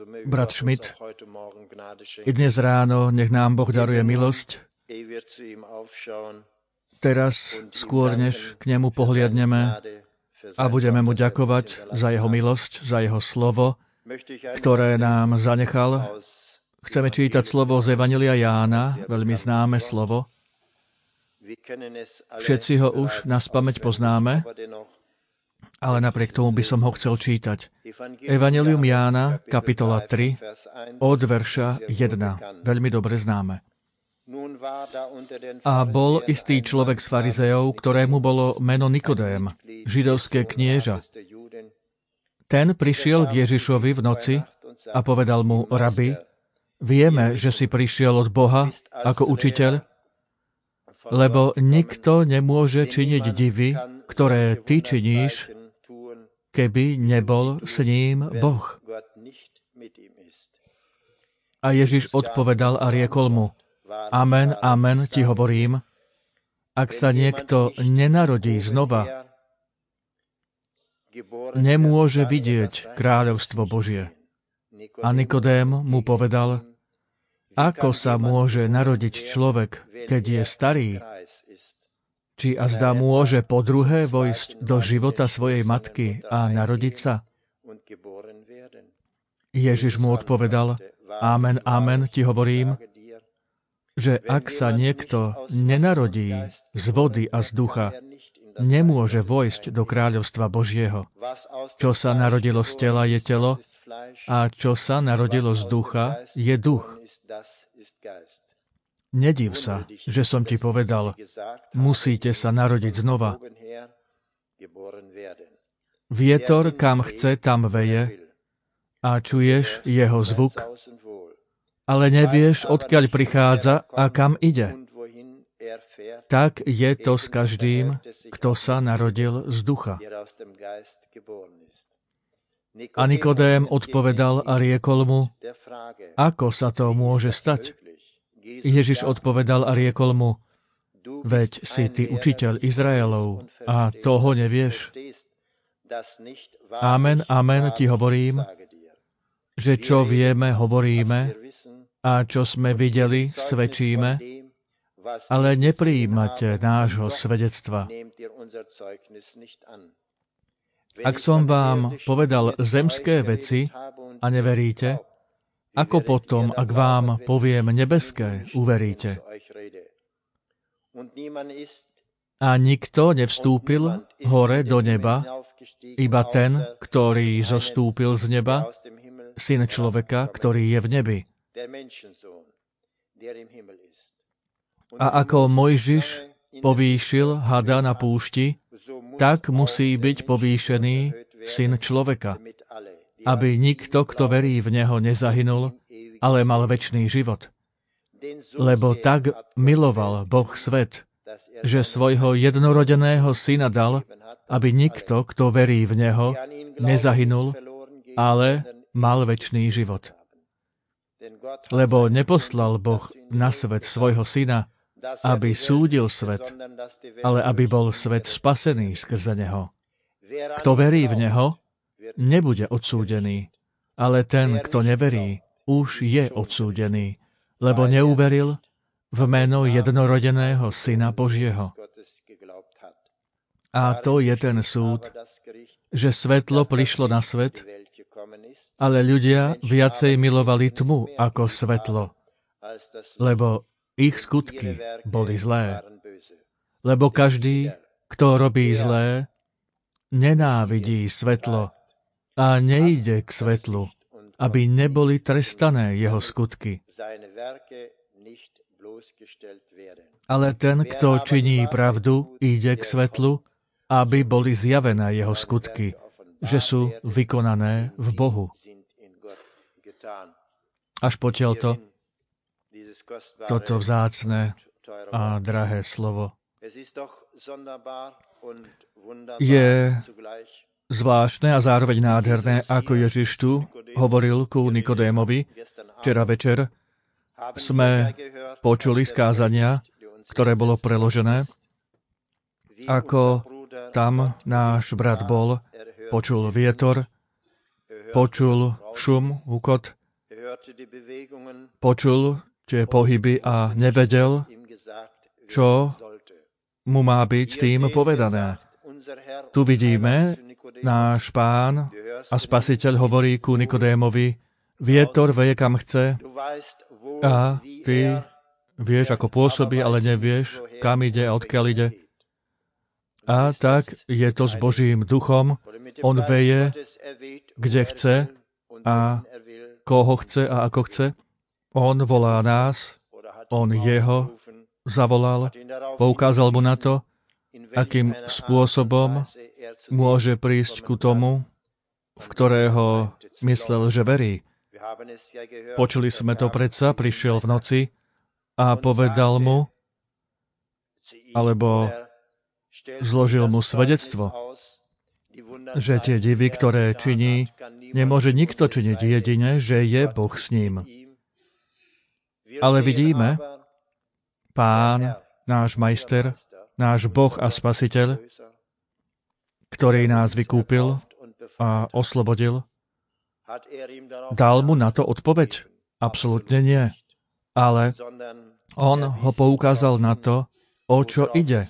brat Schmidt. I dnes ráno nech nám Boh daruje milosť. Teraz, skôr než k nemu pohliadneme a budeme mu ďakovať za jeho milosť, za jeho slovo, ktoré nám zanechal, chceme čítať slovo z Evanjelia Jána, veľmi známe slovo. Všetci ho už naspamäť poznáme, ale napriek tomu by som ho chcel čítať. Evanjelium Jána, kapitola 3, od verša 1. Veľmi dobre známe. A bol istý človek z farizeov, ktorému bolo meno Nikodém, židovské knieža. Ten prišiel k Ježišovi v noci a povedal mu: Rabi, vieme, že si prišiel od Boha ako učiteľ, lebo nikto nemôže činiť divy, ktoré ty činíš, keby nebol s ním Boh. A Ježiš odpovedal a riekol mu: Amen, amen, ti hovorím, ak sa niekto nenarodí znova, nemôže vidieť kráľovstvo Božie. A Nikodém mu povedal: Ako sa môže narodiť človek, keď je starý? Či azda môže po druhé vojsť do života svojej matky a narodiť sa? Ježiš mu odpovedal: Amen, amen, ti hovorím, že ak sa niekto nenarodí z vody a z ducha, nemôže vojsť do kráľovstva Božieho. Čo sa narodilo z tela, je telo, a čo sa narodilo z ducha, je duch. Nediv sa, že som ti povedal, musíte sa narodiť znova. Vietor, kam chce, tam veje a čuješ jeho zvuk, ale nevieš, odkiaľ prichádza a kam ide. Tak je to s každým, kto sa narodil z ducha. A Nikodém odpovedal a riekol mu: Ako sa to môže stať? Ježiš odpovedal a riekol mu: Veď si ty učiteľ Izraelov a toho nevieš. Amen, amen, ti hovorím, že čo vieme, hovoríme, a čo sme videli, svedčíme, ale neprijímate nášho svedectva. Ak som vám povedal zemské veci a neveríte, ako potom, ak vám poviem nebeské, uveríte? A nikto nevstúpil hore do neba, iba ten, ktorý zostúpil z neba, Syn človeka, ktorý je v nebi. A ako Mojžiš povýšil hada na púšti, tak musí byť povýšený Syn človeka, aby nikto, kto verí v Neho, nezahynul, ale mal večný život. Lebo tak miloval Boh svet, že svojho jednorodeného Syna dal, aby nikto, kto verí v Neho, nezahynul, ale mal večný život. Lebo neposlal Boh na svet svojho Syna, aby súdil svet, ale aby bol svet spasený skrze Neho. Kto verí v Neho, nebude odsúdený, ale ten, kto neverí, už je odsúdený, lebo neuveril v meno jednorodeného Syna Božieho. A to je ten súd, že svetlo prišlo na svet, ale ľudia viacej milovali tmu ako svetlo, lebo ich skutky boli zlé. Lebo každý, kto robí zlé, nenávidí svetlo a nejde k svetlu, aby neboli trestané jeho skutky. Ale ten, kto činí pravdu, ide k svetlu, aby boli zjavené jeho skutky, že sú vykonané v Bohu. Až potiaľto toto vzácne a drahé slovo je zvláštne a zároveň nádherné, ako Ježiš tu hovoril ku Nikodémovi. Včera večer sme počuli z kázania, ktoré bolo preložené, ako tam náš brat bol, počul vietor, počul šum, hukot, počul tie pohyby a nevedel, čo mu má byť tým povedané. Tu vidíme, náš Pán a Spasiteľ hovorí ku Nikodémovi, vietor veje kam chce a ty vieš, ako pôsobí, ale nevieš, kam ide a odkiaľ ide. A tak je to s Božím duchom. On veje, kde chce a koho chce a ako chce. On volá nás, on jeho zavolal, poukázal mu na to, akým spôsobom môže prísť ku tomu, v ktorého myslel, že verí. Počuli sme to predsa, prišiel v noci a povedal mu, alebo zložil mu svedectvo, že tie divy, ktoré činí, nemôže nikto činiť jedine, že je Boh s ním. Ale vidíme, Pán, náš majster, náš Boh a Spasiteľ, ktorý nás vykúpil a oslobodil, dal mu na to odpoveď? Absolútne nie. Ale on ho poukázal na to, o čo ide.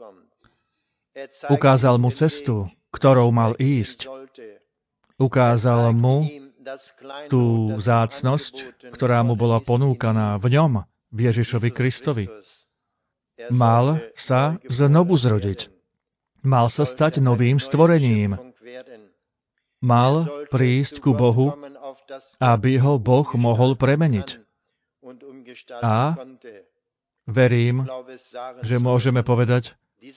Ukázal mu cestu, ktorou mal ísť. Ukázal mu tú vzácnosť, ktorá mu bola ponúkaná v ňom, v Ježišovi Kristovi. Mal sa znovu zrodiť. Mal sa stať novým stvorením. Mal prísť ku Bohu, aby ho Boh mohol premeniť. A verím, že môžeme povedať,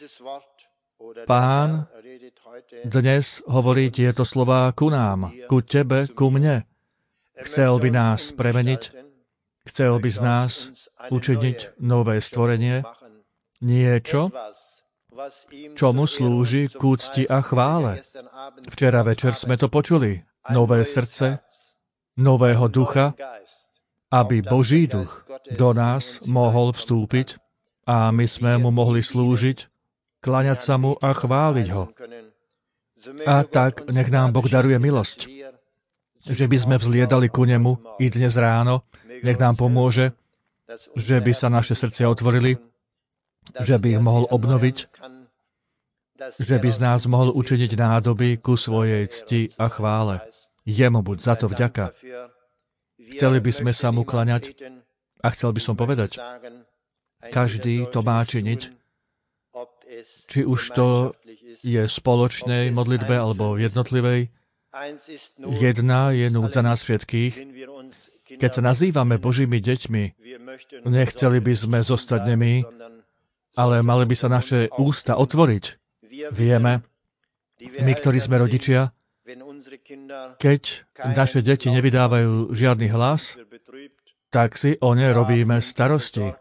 Pán dnes hovorí tieto slová ku nám, ku tebe, ku mne. Chcel by nás premeniť, chcel by z nás učiniť nové stvorenie, niečo, čomu slúži k úcti a chvále. Včera večer sme to počuli. Nové srdce, nového ducha, aby Boží duch do nás mohol vstúpiť a my sme mu mohli slúžiť, kláňať sa mu a chváliť ho. A tak nech nám Boh daruje milosť, že by sme vzliedali ku nemu i dnes ráno, nech nám pomôže, že by sa naše srdcia otvorili, že by ich mohol obnoviť, že by z nás mohol učiniť nádoby ku svojej cti a chvále. Jemu buď za to vďaka. Chceli by sme sa mu klaňať a chcel by som povedať, každý to má činiť, či už to je spoločnej modlitbe alebo jednotlivej. Jedna je núdza nás všetkých. Keď sa nazývame Božími deťmi, nechceli by sme zostať nemí, ale mali by sa naše ústa otvoriť. Vieme, my, ktorí sme rodičia, keď naše deti nevydávajú žiadny hlas, tak si o ne robíme starosti.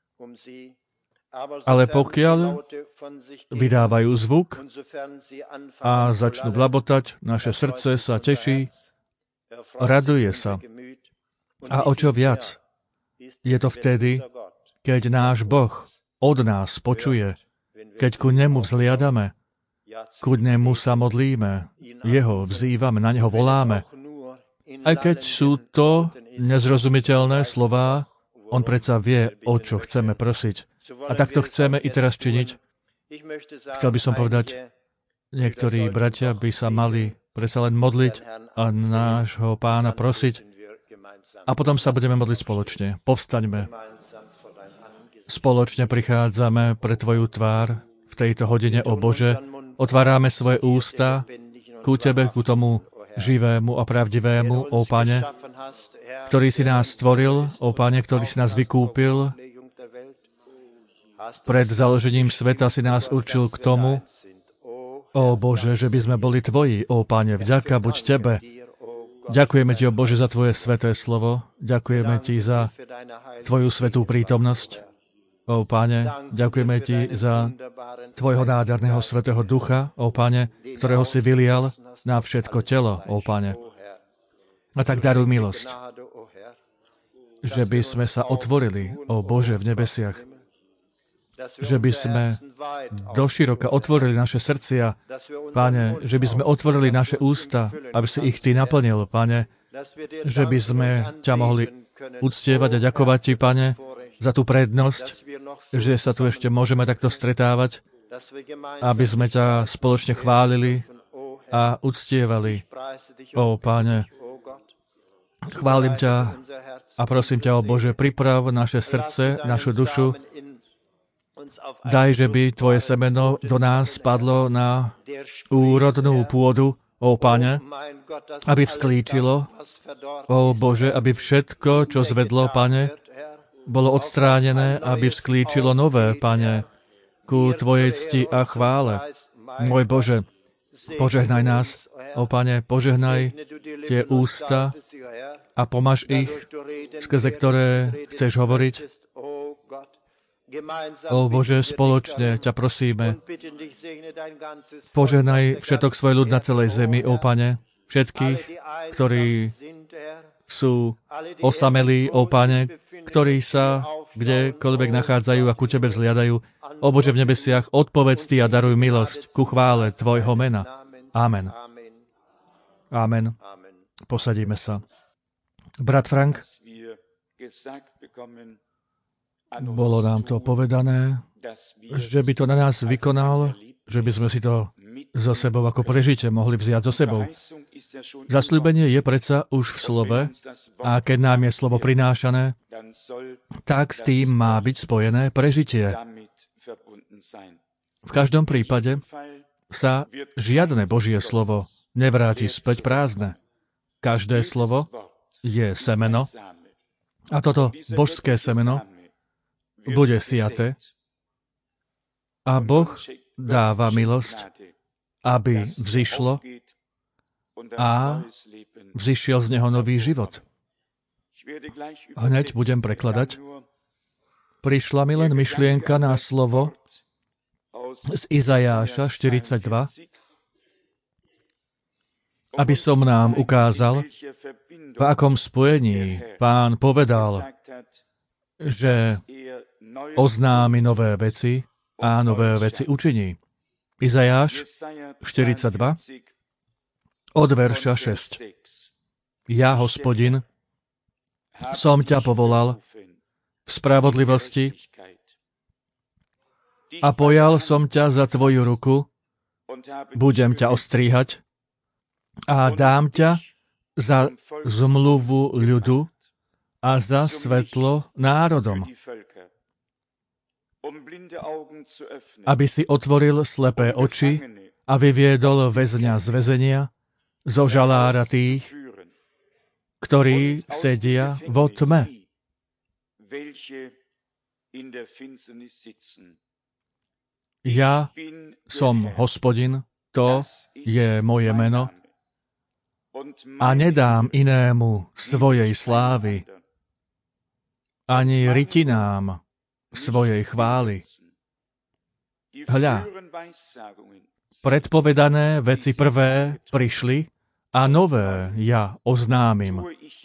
Ale pokiaľ vydávajú zvuk a začnú blabotať, naše srdce sa teší, raduje sa. A o čo viac? Je to vtedy, keď náš Boh od nás počuje, keď ku nemu vzliadame, ku nemu sa modlíme, jeho vzývame, na neho voláme. Aj keď sú to nezrozumiteľné slová, on predsa vie, o čo chceme prosiť. A takto chceme i teraz činiť. Chcel by som povedať, niektorí bratia by sa mali predsa len modliť a nášho Pána prosiť. A potom sa budeme modliť spoločne. Povstaňme. Spoločne prichádzame pre Tvoju tvár v tejto hodine, o Bože. Otvárame svoje ústa ku Tebe, ku tomu živému a pravdivému, ó Pane, ktorý si nás stvoril, ó Pane, ktorý si nás vykúpil. Pred založením sveta si nás určil k tomu, ó Bože, že by sme boli Tvoji, ó Pane, vďaka buď Tebe. Ďakujeme Ti, ó Bože, za Tvoje sveté slovo. Ďakujeme Ti za Tvoju svetú prítomnosť. Ó Pane, ďakujeme Ti za Tvojho nádherného svätého ducha, ó Pane, ktorého si vylial na všetko telo, ó Pane. A tak daruj milosť, že by sme sa otvorili, ó Bože, v nebesiach, že by sme doširoka otvorili naše srdcia, Pane, že by sme otvorili naše ústa, aby si ich Ty naplnil, Pane, že by sme ťa mohli uctievať a ďakovať Ti, Pane, za tú prednosť, že sa tu ešte môžeme takto stretávať, aby sme ťa spoločne chválili a uctievali. Ó, Pane, chválim ťa a prosím ťa, ó Bože, priprav naše srdce, našu dušu. Daj, že by Tvoje semeno do nás spadlo na úrodnú pôdu, ó Pane, aby vzklíčilo, ó Bože, aby všetko, čo zvedlo, Pane, bolo odstránené, aby vzklíčilo nové, Pane, ku Tvojej cti a chvále. Môj Bože, požehnaj nás, ó Pane, požehnaj tie ústa a pomaž ich, skrze ktoré chceš hovoriť. Ó Bože, spoločne ťa prosíme, požehnaj všetok svoj ľud na celej zemi, ó Pane, všetkých, ktorí sú osamelí, ó Pane, ktorí sa kdekoľvek nachádzajú a ku Tebe vzliadajú. Ó Bože v nebesiach, odpovedz Ty a daruj milosť ku chvále Tvojho mena. Amen. Amen. Posadíme sa. Brat Frank, bolo nám to povedané, že by to na nás vykonal, že by sme si to so sebou ako prežite mohli vziať so sebou. Zasľúbenie je predsa už v slove a keď nám je slovo prinášané, tak s tým má byť spojené prežitie. V každom prípade sa žiadne Božie slovo nevráti späť prázdne. Každé slovo je semeno a toto božské semeno bude siaté a Boh dáva milosť, aby vzišlo a vzišiel z neho nový život. Hneď budem prekladať. Prišla mi len myšlienka na slovo z Izajáša 42, aby som nám ukázal, v akom spojení Pán povedal, že oznámi nové veci a nové veci učiní. Izajáš 42, od verša 6. Ja, Hospodin, som ťa povolal v spravodlivosti a pojal som ťa za tvoju ruku, budem ťa ostríhať a dám ťa za zmluvu ľudu a za svetlo národom, aby si otvoril slepé oči a vyviedol väzňa z väzenia, zo žalára tých, ktorí sedia vo tme. Ja som Hospodin, to je moje meno, a nedám inému svojej slávy, ani rytinám svojej chvály. Hľa, predpovedané veci prvé prišli a nové ja oznámim,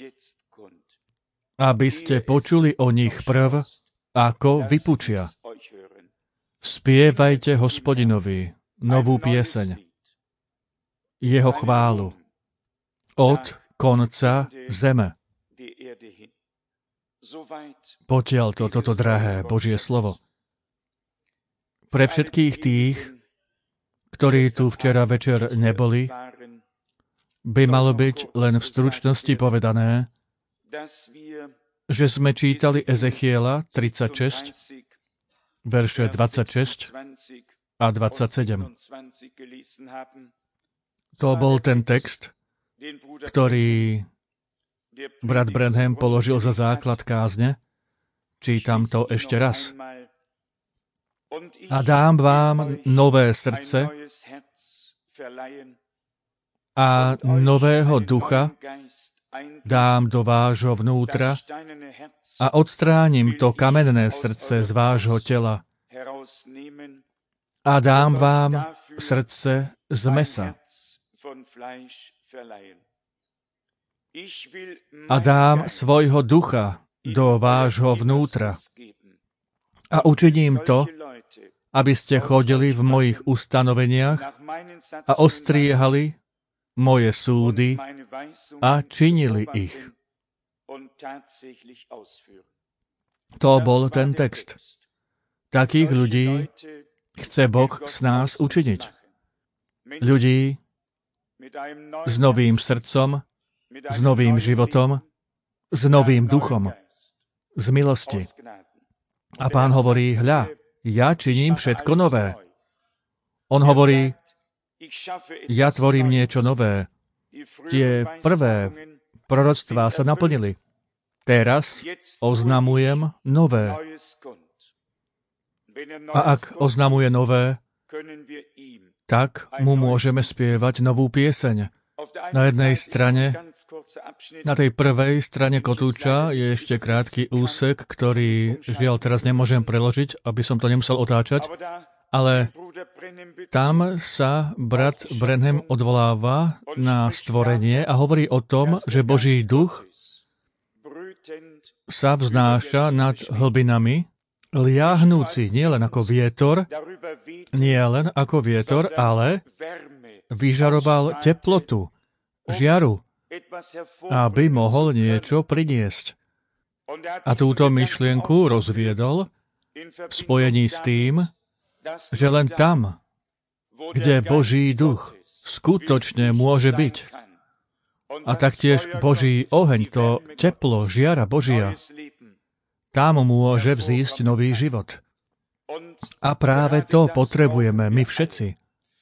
aby ste počuli o nich prv, ako vypučia. Spievajte Hospodinovi novú pieseň, jeho chválu od konca zeme. Potiaľ toto drahé Božie slovo. Pre všetkých tých, ktorí tu včera večer neboli, by malo byť len v stručnosti povedané, že sme čítali Ezechiela 36, verše 26 a 27. To bol ten text, ktorý brat Branham položil za základ kázne. Čítam to ešte raz. A dám vám nové srdce a nového ducha dám do vášho vnútra a odstránim to kamenné srdce z vášho tela a dám vám srdce z mesa. A dám svojho ducha do vášho vnútra a učiním to, aby ste chodili v mojich ustanoveniach a ostriehali moje súdy a činili ich. To bol ten text. Takých ľudí chce Boh z nás učiniť. Ľudí s novým srdcom, s novým životom, s novým duchom, z milosti. A Pán hovorí, hľa, ja činím všetko nové. On hovorí, ja tvorím niečo nové. Tie prvé proroctvá sa naplnili. Teraz oznamujem nové. A ak oznamuje nové, tak mu môžeme spievať novú pieseň. Na jednej strane, na tej prvej strane kotúča je ešte krátky úsek, ktorý žiaľ teraz nemôžem preložiť, aby som to nemusel otáčať, ale tam sa brat Branham odvoláva na stvorenie a hovorí o tom, že Boží duch sa vznáša nad hlbinami, liahnúci nielen ako vietor, ale vyžaroval teplotu, žiaru, aby mohol niečo priniesť. A túto myšlienku rozviedol v spojení s tým, že len tam, kde Boží duch skutočne môže byť, a taktiež Boží oheň, to teplo, žiara Božia, tam môže vzísť nový život. A práve to potrebujeme my všetci.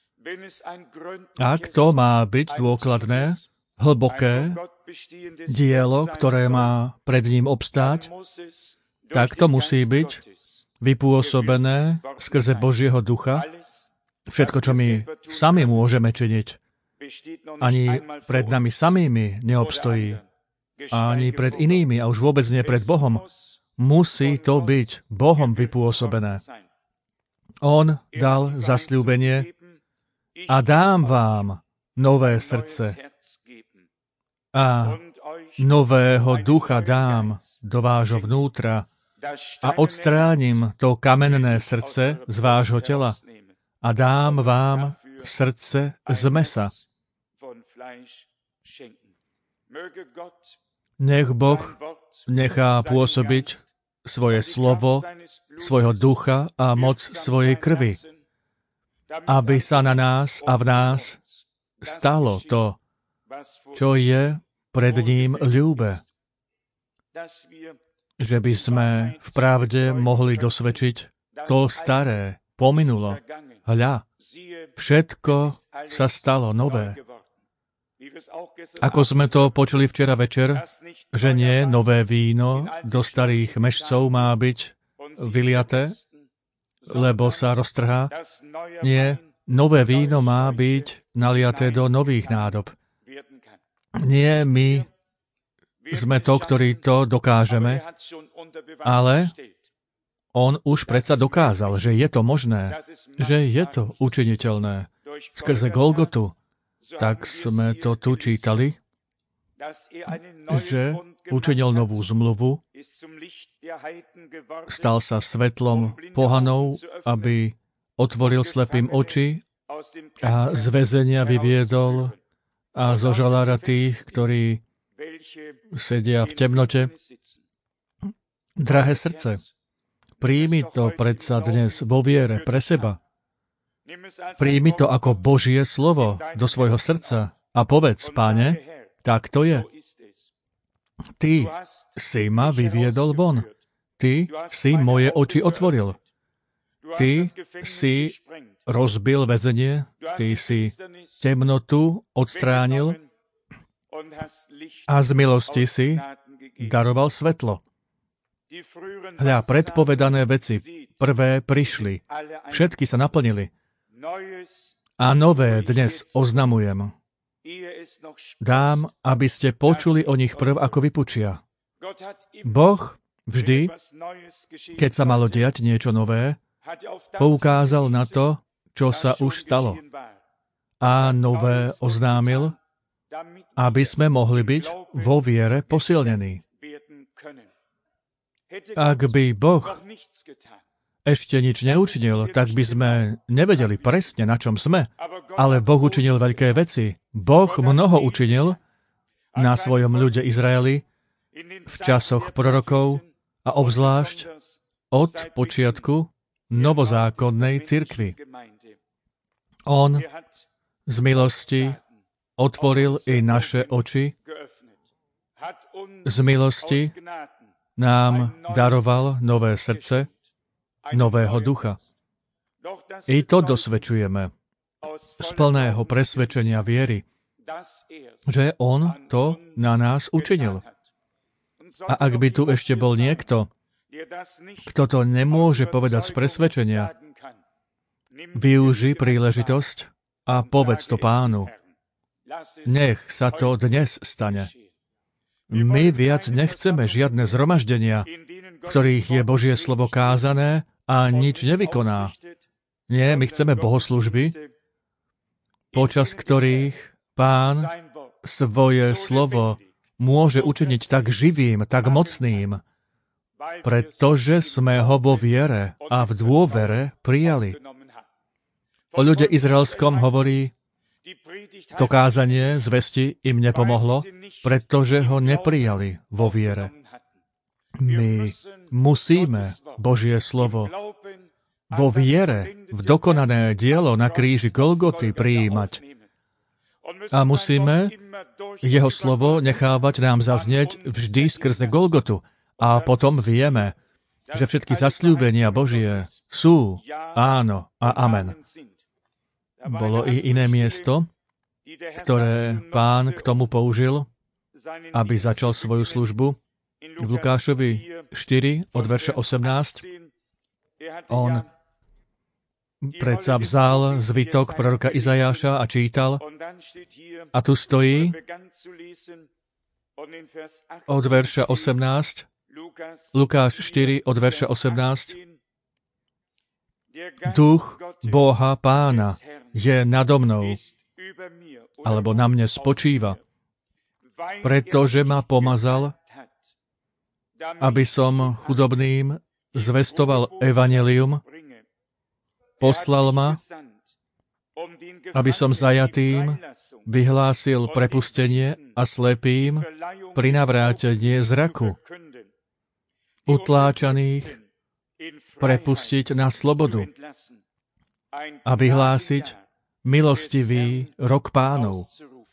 Ak to má byť dôkladné, hlboké dielo, ktoré má pred ním obstáť, tak to musí byť vypôsobené skrze Božieho ducha. Všetko, čo my sami môžeme činiť, ani pred nami samými neobstojí, ani pred inými, a už vôbec nie pred Bohom. Musí to byť Bohom vypôsobené. On dal zasľúbenie a dám vám nové srdce a nového ducha dám do vášho vnútra a odstránim to kamenné srdce z vášho tela a dám vám srdce z mesa. Nech Boh nechá pôsobiť svoje slovo, svojho ducha a moc svojej krvi, aby sa na nás a v nás stalo to, čo je pred ním ľúbe. Že by sme v pravde mohli dosvedčiť to staré, pominulo. Hľa, všetko sa stalo nové. Ako sme to počuli včera večer, že nie nové víno do starých mešcov má byť vyliaté, lebo sa roztrhá. Nie, nové víno má byť naliaté do nových nádob. Nie my sme to, ktorí to dokážeme, ale on už predsa dokázal, že je to možné, že je to učiniteľné. Skrze Golgotu, tak sme to tu čítali, že učinil novú zmluvu, stal sa svetlom pohanov, aby otvoril slepým oči a z väzenia vyviedol a zo žalára tých, ktorí sedia v temnote. Drahé srdce, príjmi to predsa dnes vo viere pre seba. Príjmi to ako Božie slovo do svojho srdca a povedz, Páne, tak to je. Ty si ma vyviedol von. Ty si moje oči otvoril. Ty si rozbil väzenie, ty si temnotu odstránil a z milosti si daroval svetlo. Hľa, predpovedané veci prvé prišli, všetky sa naplnili. A nové dnes oznamujem. Dám, aby ste počuli o nich prv, ako vypučia. Boh vždy, keď sa malo diať niečo nové, poukázal na to, čo sa už stalo. A nové oznámil, aby sme mohli byť vo viere posilnení. Ak by Boh ešte nič neučinil, tak by sme nevedeli presne, na čom sme. Ale Boh učinil veľké veci. Boh mnoho učinil na svojom ľude Izraeli v časoch prorokov a obzvlášť od počiatku novozákonnej cirkvi. On z milosti otvoril i naše oči, z milosti nám daroval nové srdce, nového ducha. I to dosvedčujeme z plného presvedčenia viery, že on to na nás učinil. A ak by tu ešte bol niekto, kto to nemôže povedať z presvedčenia, využi príležitosť a povedz to Pánu. Nech sa to dnes stane. My viac nechceme žiadne zhromaždenia, v ktorých je Božie slovo kázané a nič nevykoná. Nie, my chceme bohoslužby, počas ktorých Pán svoje slovo môže učiniť tak živým, tak mocným, pretože sme ho vo viere a v dôvere prijali. O ľude izraelskom hovorí, to kázanie zvesti im nepomohlo, pretože ho neprijali vo viere. My musíme Božie slovo vo viere v dokonané dielo na kríži Golgoty prijímať. A musíme jeho slovo nechávať nám zaznieť vždy skrze Golgotu. A potom vieme, že všetky zasľúbenia Božie sú áno a amen. Bolo i iné miesto, ktoré Pán k tomu použil, aby začal svoju službu. V Lukášovi 4 od verša 18 on predsa vzal zvitok proroka Izajáša a čítal. A tu stojí od verša 18, Lukáš 4 od verša 18. Duch Boha Pána je nado mnou, alebo na mne spočíva, pretože ma pomazal, aby som chudobným zvestoval evanjelium, poslal ma, aby som zajatým vyhlásil prepustenie a slepým prinavrátenie zraku, utláčaných prepustiť na slobodu a vyhlásiť milostivý rok Pánov.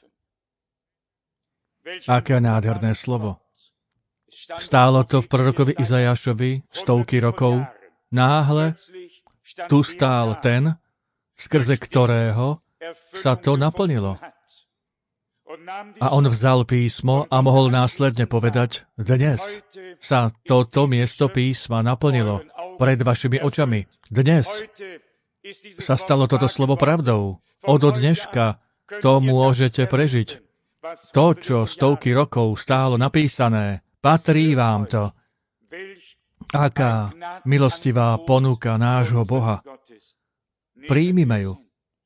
Aké nádherné slovo. Stálo to v prorokovi Izajášovi stovky rokov. Náhle tu stál ten, skrze ktorého sa to naplnilo. A on vzal písmo a mohol následne povedať, dnes sa toto miesto písma naplnilo pred vašimi očami. Dnes sa stalo toto slovo pravdou. Od dneška to môžete prežiť. To, čo stovky rokov stálo napísané, patrí vám to. Aká milostivá ponuka nášho Boha. Príjmime ju.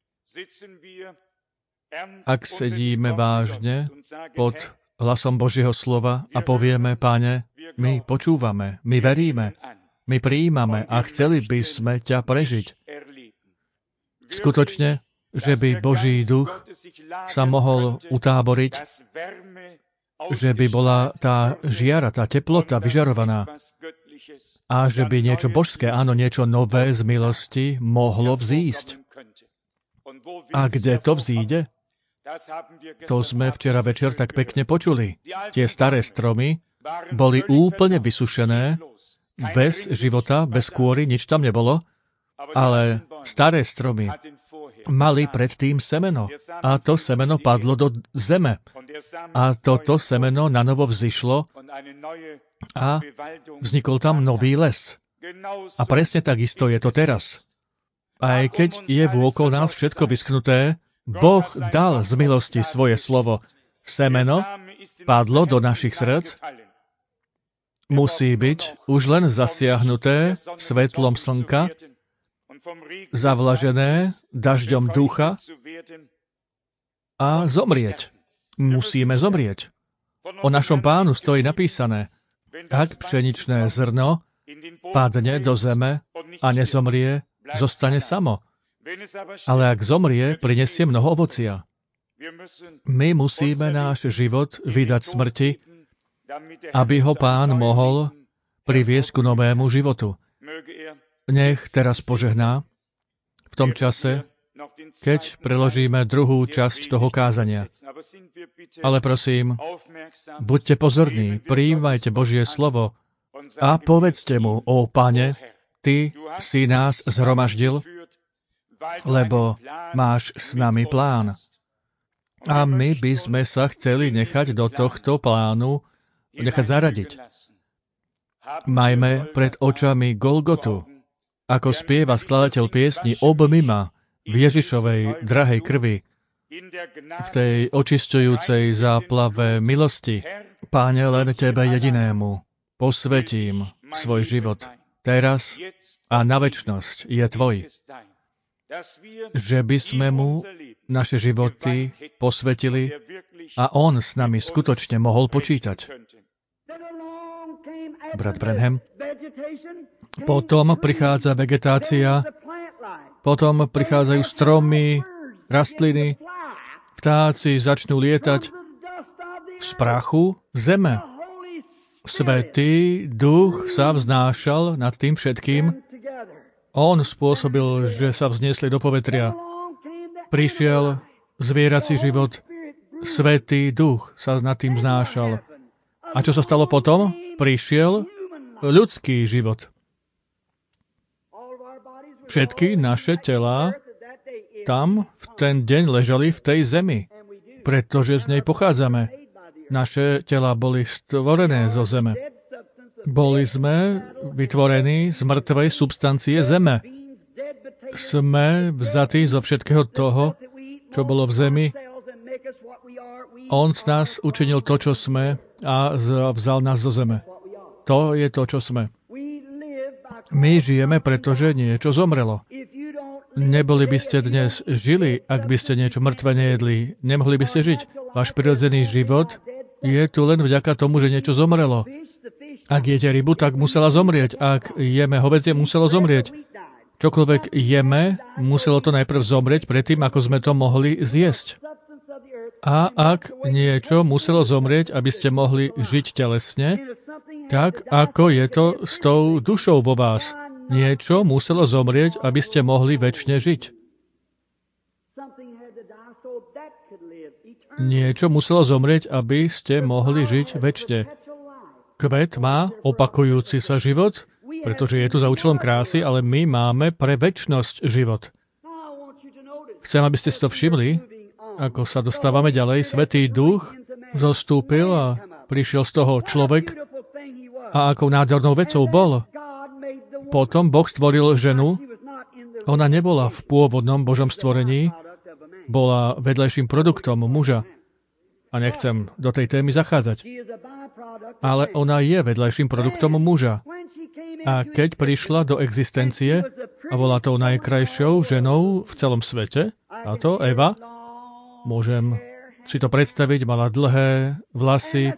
Ak sedíme vážne pod hlasom Božieho slova a povieme, Pane, my počúvame, my veríme, my prijímame a chceli by sme ťa prežiť. Skutočne, že by Boží duch sa mohol utáboriť, že by bola tá žiara, tá teplota vyžarovaná a že by niečo božské, áno, niečo nové z milosti mohlo vzísť. A kde to vzíde? To sme včera večer tak pekne počuli. Tie staré stromy boli úplne vysušené, bez života, bez kôry, nič tam nebolo, ale staré stromy mali predtým semeno a to semeno padlo do zeme a toto semeno nanovo vzišlo a vznikol tam nový les. A presne takisto je to teraz. Aj keď je vôkol nás všetko vyschnuté, Boh dal z milosti svoje slovo. Semeno padlo do našich srdc, musí byť už len zasiahnuté svetlom slnka, zavlažené dažďom ducha a zomrieť. Musíme zomrieť. O našom Pánu stojí napísané, ak pšeničné zrno padne do zeme a nezomrie, zostane samo. Ale ak zomrie, prinesie mnoho ovocia. My musíme náš život vydať smrti, aby ho Pán mohol priviesť ku novému životu. Nech teraz požehná v tom čase, keď preložíme druhú časť toho kázania. Ale prosím, buďte pozorní, prijímajte Božie slovo a povedzte mu, ó Pane, Ty si nás zhromaždil, lebo máš s nami plán. A my by sme sa chceli nechať do tohto plánu zaradiť. Majme pred očami Golgotu, ako spieva skladateľ piesni Obmyj ma v Ježišovej drahej krvi, v tej očisťujúcej záplave milosti. Páne, len Tebe jedinému posvetím svoj život. Teraz a na večnosť je Tvoj. Že by sme mu naše životy posvetili a on s nami skutočne mohol počítať. Brat Branham. Potom prichádza vegetácia, potom prichádzajú stromy, rastliny, vtáci začnú lietať z prachu zeme. Svätý Duch sa vznášal nad tým všetkým. On spôsobil, že sa vzniesli do povetria. Prišiel zvierací život. Svätý Duch sa nad tým vznášal. A čo sa stalo potom? Prišiel ľudský život. Všetky naše telá tam v ten deň ležali v tej zemi, pretože z nej pochádzame. Naše telá boli stvorené zo zeme. Boli sme vytvorení z mŕtvej substancie zeme. Sme vzatí zo všetkého toho, čo bolo v zemi. On z nás učinil to, čo sme, a vzal nás zo zeme. To je to, čo sme. My žijeme, pretože niečo zomrelo. Neboli by ste dnes žili, ak by ste niečo mŕtve nejedli. Nemohli by ste žiť. Váš prirodzený život je tu len vďaka tomu, že niečo zomrelo. Ak jete rybu, tak musela zomrieť. Ak jeme hovädzie, muselo zomrieť. Čokoľvek jeme, muselo to najprv zomrieť predtým, ako sme to mohli zjesť. A ak niečo muselo zomrieť, aby ste mohli žiť telesne, tak ako je to s tou dušou vo vás. Niečo muselo zomrieť, aby ste mohli večne žiť. Niečo muselo zomrieť, aby ste mohli žiť večne. Kvet má opakujúci sa život, pretože je tu za účelom krásy, ale my máme pre večnosť život. Chcem, aby ste si to všimli, ako sa dostávame ďalej. Svätý Duch zostúpil a prišiel z toho človek a akou nádhernou vecou bol. Potom Boh stvoril ženu. Ona nebola v pôvodnom Božom stvorení, bola vedľajším produktom muža. A nechcem do tej témy zachádzať. Ale ona je vedľajším produktom muža. A keď prišla do existencie a bola tou najkrajšou ženou v celom svete, a to Eva, môžem si to predstaviť, mala dlhé vlasy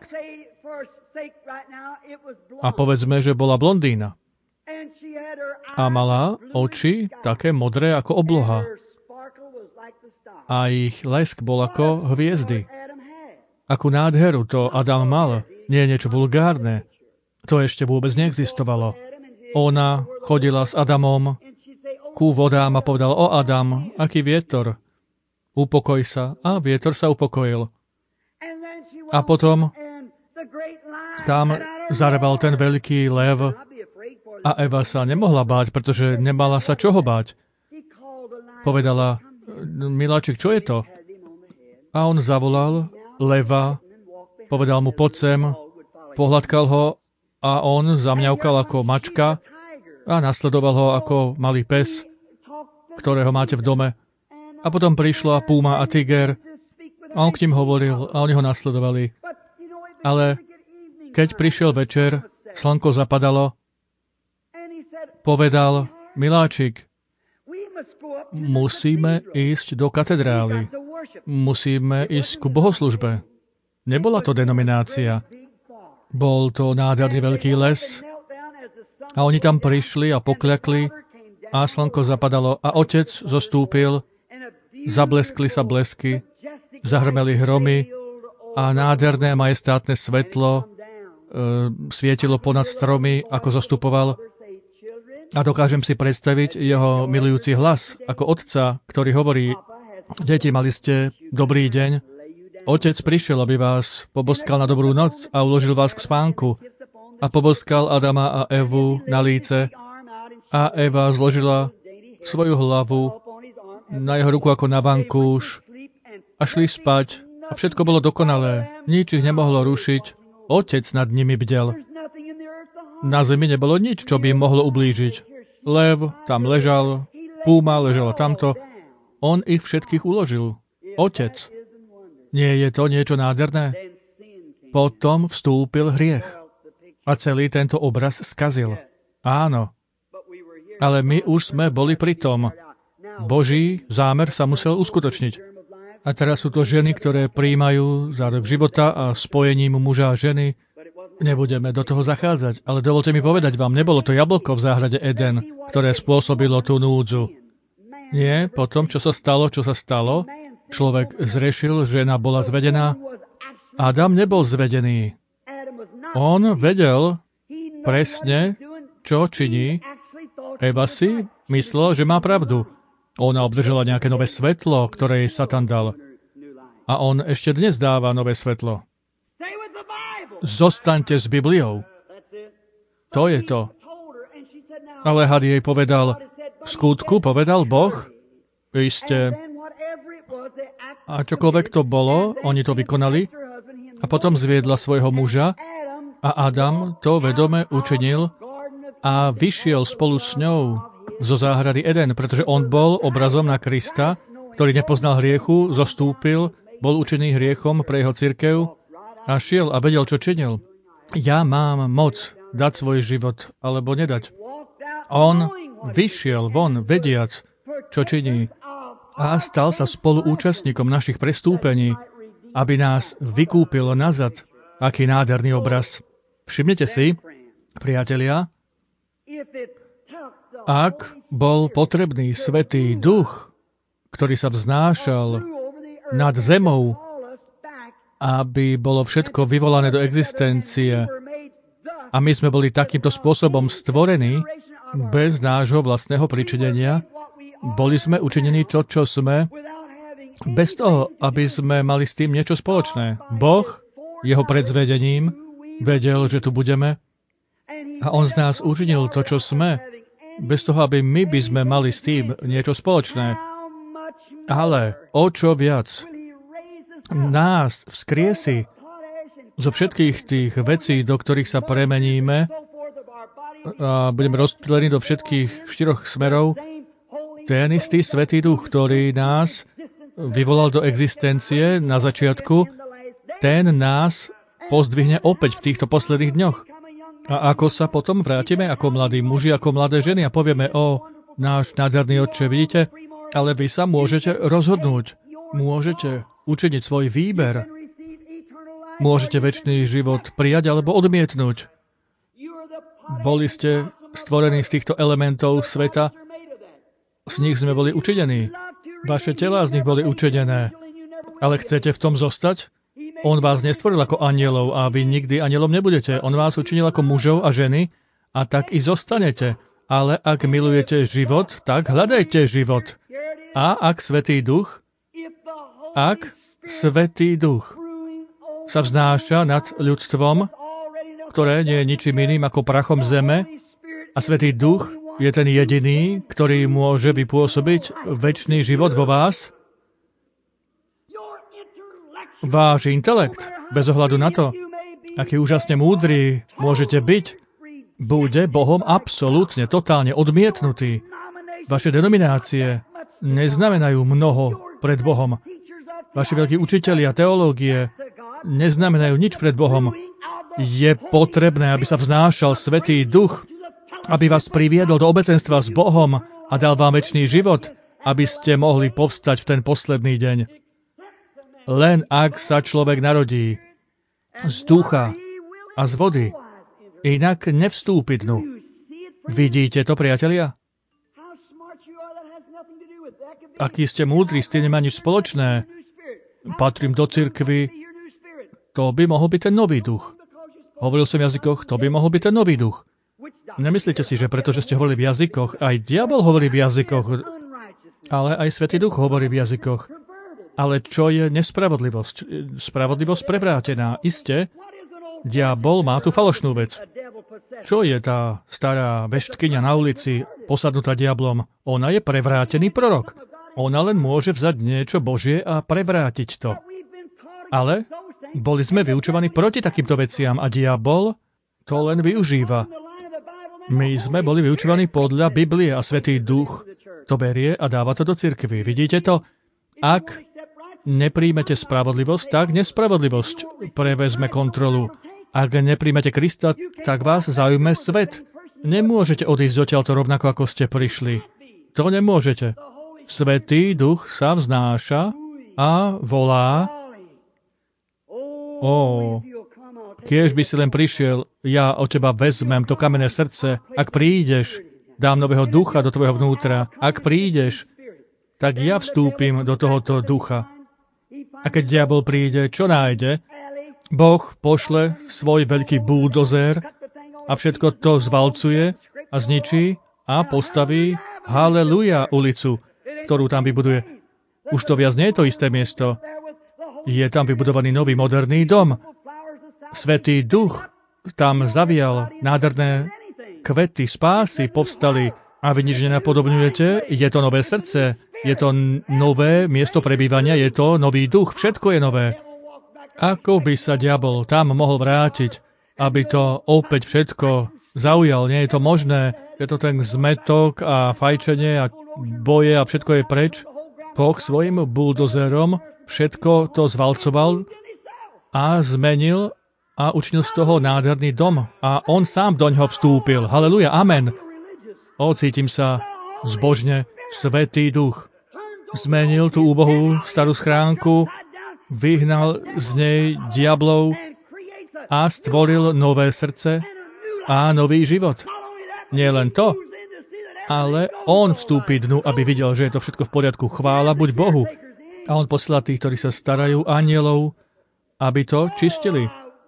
a povedzme, že bola blondína. A mala oči také modré ako obloha. A ich lesk bol ako hviezdy. Akú nádheru to Adam mal. Nie je niečo vulgárne. To ešte vôbec neexistovalo. Ona chodila s Adamom ku vodám a povedala: o Adam, aký vietor. Upokoj sa. A vietor sa upokojil. A potom tam zareval ten veľký lev a Eva sa nemohla báť, pretože nemala sa čoho báť. Povedala: miláčik, čo je to? A on zavolal leva, povedal mu: poď sem, pohľadkal ho a on zamňaukal ako mačka a nasledoval ho ako malý pes, ktorého máte v dome. A potom prišla púma a tiger a on k ním hovoril a oni ho nasledovali. Ale keď prišiel večer, slnko zapadalo, povedal: miláčik, musíme ísť do katedrály. Musíme ísť ku bohoslužbe. Nebola to denominácia. Bol to nádherný veľký les a oni tam prišli a pokľakli a slnko zapadalo a Otec zostúpil, zableskli sa blesky, zahrmeli hromy a nádherné majestátne svetlo svietilo ponad stromy, ako zostupoval. A dokážem si predstaviť jeho milujúci hlas, ako otca, ktorý hovorí: deti, mali ste dobrý deň. Otec prišiel, aby vás poboskal na dobrú noc a uložil vás k spánku. A poboskal Adama a Evu na líce a Eva zložila svoju hlavu na jeho ruku ako na vankúš a šli spať a všetko bolo dokonalé. Nič ich nemohlo rušiť. Otec nad nimi bdel. Na zemi nebolo nič, čo by im mohlo ublížiť. Lev tam ležal, púma ležala tamto. On ich všetkých uložil. Otec. Nie je to niečo nádherné? Potom vstúpil hriech a celý tento obraz skazil. Áno. Ale my už sme boli pri tom. Boží zámer sa musel uskutočniť. A teraz sú to ženy, ktoré prijímajú zárok života a spojením muža a ženy. Nebudeme do toho zachádzať, ale dovolte mi povedať vám, nebolo to jablko v záhrade Eden, ktoré spôsobilo tú núdzu. Nie, po tom, čo sa stalo, človek zrešil, žena bola zvedená. Adam nebol zvedený. On vedel presne, čo činí. Eva si myslel, že má pravdu. Ona obdržala nejaké nové svetlo, ktoré jej Satan dal. A on ešte dnes dáva nové svetlo. Zostaňte s Bibliou. To je to. Ale had jej povedal, v skutku povedal Boh, iste. A čokoľvek to bolo, oni to vykonali. A potom zviedla svojho muža a Adam to vedome učinil a vyšiel spolu s ňou zo záhrady Eden, pretože on bol obrazom na Krista, ktorý nepoznal hriechu, zostúpil, bol učený hriechom pre jeho cirkev a šiel a vedel, čo činil. Ja mám moc dať svoj život, alebo nedať. On vyšiel von, vediac, čo činí, a stal sa spoluúčastníkom našich prestúpení, aby nás vykúpil nazad. Aký nádherný obraz. Všimnite si, priatelia, ak bol potrebný Svätý Duch, ktorý sa vznášal nad zemou, aby bolo všetko vyvolané do existencie a my sme boli takýmto spôsobom stvorení bez nášho vlastného pričinenia, boli sme učinení čo sme, bez toho, aby sme mali s tým niečo spoločné. Boh, jeho predzvedením, vedel, že tu budeme a on z nás učinil to, čo sme, bez toho, aby my by sme mali s tým niečo spoločné. Ale o čo viac nás vzkriesi zo všetkých tých vecí, do ktorých sa premeníme a budeme rozptýlení do všetkých 4 smerov, ten istý Svätý Duch, ktorý nás vyvolal do existencie na začiatku, ten nás pozdvihne opäť v týchto posledných dňoch. A ako sa potom vrátime ako mladí muži, ako mladé ženy a povieme: o, náš nádherný Otče, vidíte, ale vy sa môžete rozhodnúť. Môžete učiniť svoj výber. Môžete večný život prijať alebo odmietnúť. Boli ste stvorení z týchto elementov sveta, z nich sme boli učinení. Vaše telá z nich boli učinené. Ale chcete v tom zostať? On vás nestvoril ako anjelov a vy nikdy anjelom nebudete. On vás učinil ako mužov a ženy a tak i zostanete. Ale ak milujete život, tak hľadajte život. A ak Svätý Duch sa vznáša nad ľudstvom, ktoré nie je ničím iným ako prachom zeme, a Svätý Duch je ten jediný, ktorý môže vypôsobiť večný život vo vás, váš intelekt, bez ohľadu na to, aký úžasne múdry môžete byť, bude Bohom absolútne, totálne odmietnutý. Vaše denominácie neznamenajú mnoho pred Bohom. Vaši veľkí učitelia teológie neznamenajú nič pred Bohom. Je potrebné, aby sa vznášal Svätý Duch, aby vás priviedol do obecenstva s Bohom a dal vám večný život, aby ste mohli povstať v ten posledný deň. Len ak sa človek narodí z ducha a z vody, inak nevstúpi dnu. Vidíte to, priatelia? aký ste múdri, s tým nemá nič spoločné. Patrím do cirkvi, to by mohol byť ten nový duch. Hovoril som v jazykoch, to by mohol byť ten nový duch. Nemyslíte si, že pretože ste hovorili v jazykoch, aj diabol hovorí v jazykoch, ale aj Svätý Duch hovorí v jazykoch. Ale čo je nespravodlivosť? Spravodlivosť prevrátená. Isté, diabol má tú falošnú vec. Čo je tá stará veštkyňa na ulici, posadnutá diablom? Ona je prevrátený prorok. Ona len môže vzať niečo Božie a prevrátiť to. Ale boli sme vyučovaní proti takýmto veciam a diabol to len využíva. My sme boli vyučovaní podľa Biblie a Svätý Duch to berie a dáva to do cirkvi. Vidíte to? Ak nepríjmete spravodlivosť, tak nespravodlivosť prevezme kontrolu. Ak nepríjmete Krista, tak vás zaujme svet. Nemôžete odísť odtiaľto rovnako, ako ste prišli. To nemôžete. Svätý Duch sa vznáša a volá: kiež by si len prišiel, ja od teba vezmem to kamenné srdce. Ak prídeš, dám nového ducha do tvojho vnútra. Ak prídeš, tak ja vstúpim do tohoto ducha. A keď diabol príde, čo nájde? Boh pošle svoj veľký buldozer a všetko to zvalcuje a zničí a postaví haleluja ulicu, ktorú tam vybuduje. Už to viac nie je to isté miesto. Je tam vybudovaný nový moderný dom. Svätý Duch tam zavial, nádherné kvety spásy povstali a vy nič nenapodobňujete. Je to nové srdce, je to nové miesto prebývania, je to nový duch, všetko je nové. Ako by sa diabol tam mohol vrátiť, aby to opäť všetko zaujal? Nie je to možné, je to ten zmetok a fajčenie a boje a všetko je preč. Boh svojim buldozerom všetko to zvalcoval a zmenil a učinil z toho nádherný dom. A on sám doňho vstúpil. Haleluja, amen. Cítim sa zbožne. Svätý Duch zmenil tú úbohú starú schránku, vyhnal z nej diablov a stvoril nové srdce a nový život. Nie len to, ale on vstúpi dnu, aby videl, že je to všetko v poriadku. Chvála buď Bohu. A on posiela tých, ktorí sa starajú, anielov, aby to čistili.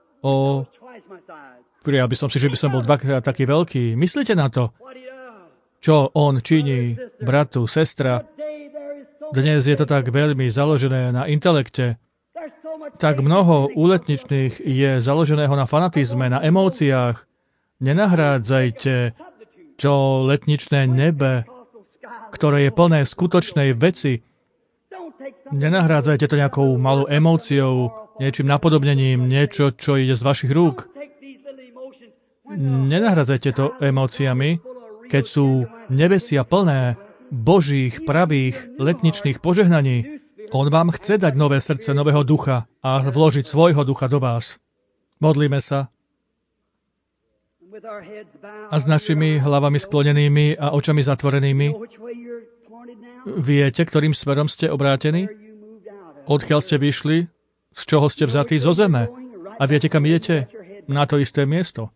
Prijal by som si, že by som bol dvakrát taký veľký. Myslíte na to? Čo on činí, bratu, sestra? Dnes je to tak veľmi založené na intelekte. Tak mnoho úletničných je založeného na fanatizme, na emóciách. Nenahrádzajte to letničné nebe, ktoré je plné skutočnej veci. Nenahrádzajte to nejakou malou emóciou, niečím napodobnením, niečo, čo ide z vašich rúk. Nenahrádzajte to emóciami, keď sú nebesia plné Božích, pravých, letničných požehnaní. On vám chce dať nové srdce, nového ducha a vložiť svojho ducha do vás. Modlíme sa. A s našimi hlavami sklonenými a očami zatvorenými viete, ktorým smerom ste obrátení? Odkiaľ ste vyšli? Z čoho ste vzatí? Zo zeme. A viete, kam idete? Na to isté miesto.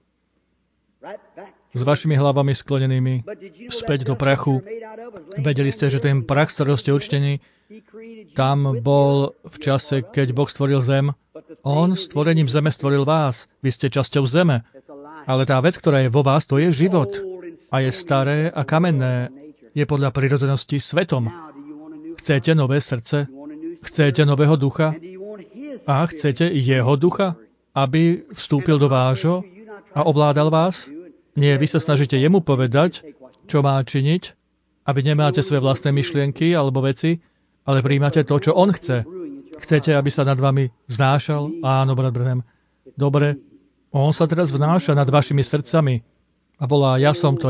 S vašimi hlavami sklonenými späť do prachu. Vedeli ste, že ten prach, z ktorého ste učtení, tam bol v čase, keď Boh stvoril zem. On stvorením zeme stvoril vás. Vy ste časťou zeme. Ale tá vec, ktorá je vo vás, to je život. A je staré a kamenné. Je podľa prirodzenosti svetom. Chcete nové srdce? Chcete nového ducha? A chcete jeho ducha, aby vstúpil do vášho a ovládal vás? Nie, vy sa snažíte jemu povedať, čo má činiť, aby nemáte svoje vlastné myšlienky alebo veci, ale prijímate to, čo on chce. Chcete, aby sa nad vami vznášal? Áno, brat Branham. Dobre, on sa teraz vznáša nad vašimi srdcami a volá, ja som to.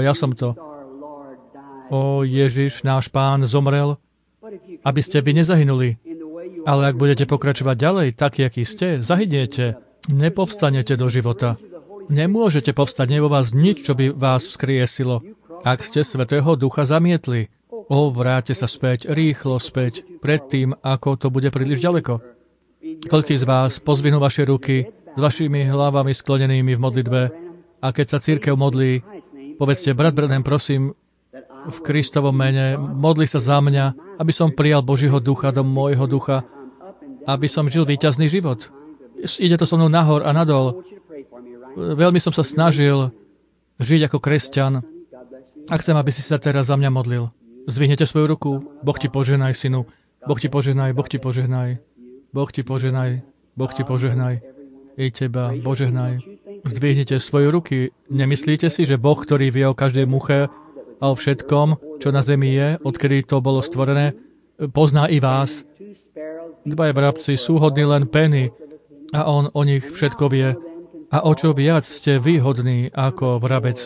Ježiš, náš Pán, zomrel, aby ste vy nezahynuli. Ale ak budete pokračovať ďalej, tak, aký ste, zahyniete, nepovstanete do života. Nemôžete povstať, nie vo vás nič, čo by vás vzkriesilo. Ak ste Svätého Ducha zamietli, vráťte sa späť, rýchlo späť, predtým, ako to bude príliš ďaleko. Koľký z vás pozvihnú vaše ruky s vašimi hlavami sklonenými v modlitbe a keď sa cirkev modlí, povedzte, brat Branham, prosím, v Kristovom mene, modli sa za mňa, aby som prijal Božího ducha do môjho ducha, aby som žil víťazný život. Ide to so mnou nahor a nadol. Veľmi som sa snažil žiť ako kresťan. A chcem, aby si sa teraz za mňa modlil. Zvihnete svoju ruku. Boh ti požehnaj, synu. Boh ti požehnaj, Boh ti požehnaj. Boh ti požehnaj, Boh ti požehnaj. I teba požehnaj. Zdvihnite svoje ruky. Nemyslíte si, že Boh, ktorý vie o každej muche a o všetkom, čo na zemi je, odkedy to bolo stvorené, pozná i vás. Dvaja vrabci sú hodní len peny a on o nich všetko vie. A o čo viac ste výhodní ako vrabec.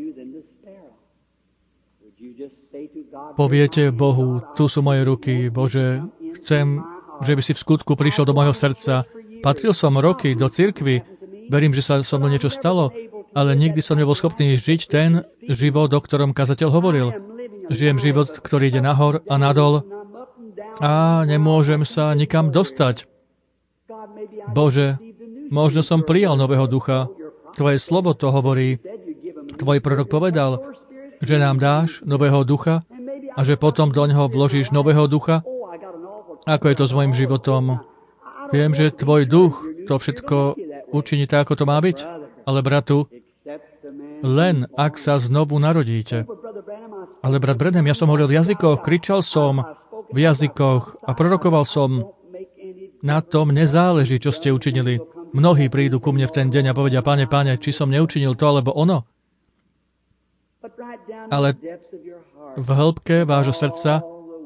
Poviete Bohu, tu sú moje ruky, Bože, chcem, že by si v skutku prišiel do môjho srdca. Patril som roky do cirkvi, verím, že sa so mnou niečo stalo, ale nikdy som nebol schopný žiť ten život, o ktorom kazateľ hovoril. Žijem život, ktorý ide nahor a nadol a nemôžem sa nikam dostať. Bože, možno som prijal nového ducha. Tvoje slovo to hovorí. Tvoj prorok povedal, že nám dáš nového ducha a že potom do ňoho vložíš nového ducha. Ako je to s mojim životom? Viem, že tvoj duch to všetko učiní tak, ako to má byť. Ale bratu, len ak sa znovu narodíte. Ale brat Branham, ja som hovoril v jazykoch, kričal som v jazykoch a prorokoval som. Na tom nezáleží, čo ste učinili. Mnohí prídu ku mne v ten deň a povedia, Pane, či som neučinil to, alebo ono. Ale v hĺbke vášho srdca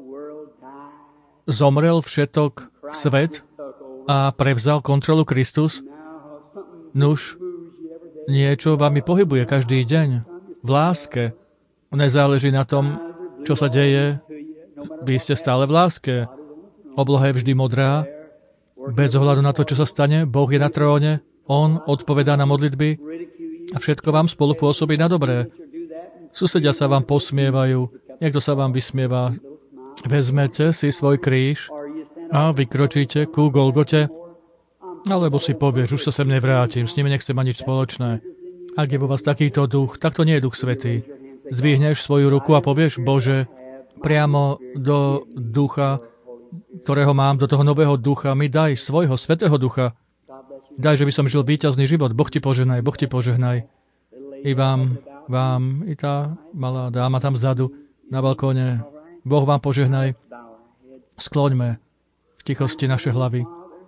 zomrel všetok svet a prevzal kontrolu Kristus. Nuž, niečo vami pohybuje každý deň. V láske. Nezáleží na tom, čo sa deje. Vy ste stále v láske. Obloha je vždy modrá. Bez ohľadu na to, čo sa stane, Boh je na tróne, on odpovedá na modlitby a všetko vám spolu pôsobí na dobré. Susedia sa vám posmievajú, niekto sa vám vysmieva. Vezmete si svoj kríž a vykročíte ku Golgote, alebo si povieš, už sa sem nevrátim, s nimi nechcem mať nič spoločné. Ak je vo vás takýto duch, tak to nie je Duch Svätý. Zdvihneš svoju ruku a povieš, Bože, priamo do ducha, ktorého mám, do toho nového ducha, mi daj svojho svätého ducha. Daj, že by som žil víťazný život. Boh ti požehnaj, Boh ti požehnaj. I vám, i tá malá dáma tam vzadu, na balkóne. Boh vám požehnaj. Skloňme v tichosti naše hlavy.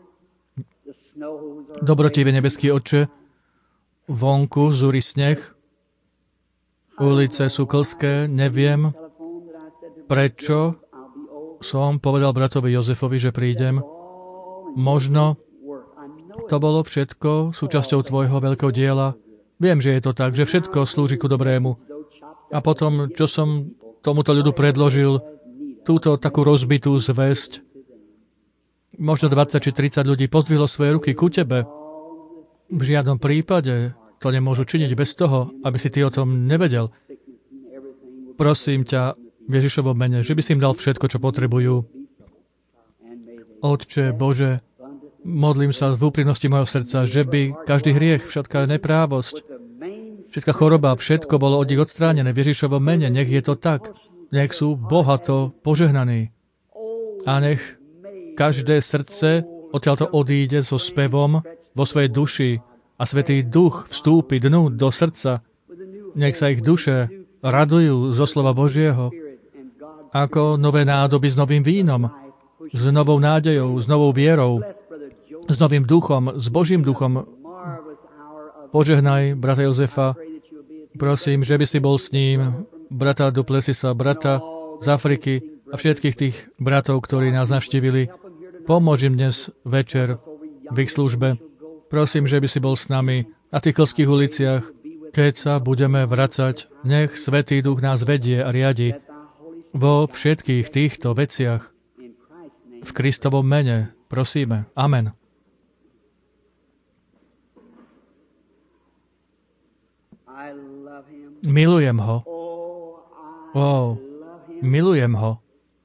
Dobrotivý nebeský Otče, vonku zúri sneh, ulice sú klské, neviem, prečo som povedal bratovi Jozefovi, že prídem. Možno to bolo všetko súčasťou tvojho veľkého diela. Viem, že je to tak, že všetko slúži ku dobrému. A potom, čo som tomuto ľudu predložil, túto takú rozbitú zvesť, možno 20 či 30 ľudí pozdvihlo svoje ruky ku tebe. V žiadnom prípade to nemôžu činiť bez toho, aby si ty o tom nevedel. Prosím ťa, v Ježišovom mene, že by si im dal všetko, čo potrebujú. Otče Bože, modlím sa v úprimnosti mojho srdca, že by každý hriech, všetká neprávosť, všetká choroba, všetko bolo od nich odstránené v Ježišovom mene. Nech je to tak. Nech sú bohato požehnaní. A nech každé srdce odtiaľto odíde so spevom vo svojej duši a Svätý Duch vstúpi dnu do srdca. Nech sa ich duše radujú zo slova Božieho, ako nové nádoby s novým vínom, s novou nádejou, s novou vierou, s novým duchom, s Božím duchom. Požehnaj brata Jozefa, prosím, že by si bol s ním, brata Duplessisa, brata z Afriky a všetkých tých bratov, ktorí nás navštívili. Pomôž im dnes večer v ich službe. Prosím, že by si bol s nami na tých klských uliciach, keď sa budeme vracať. Nech Svätý Duch nás vedie a riadi vo všetkých týchto veciach. V Kristovom mene prosíme. Amen. Milujem ho. Milujem ho.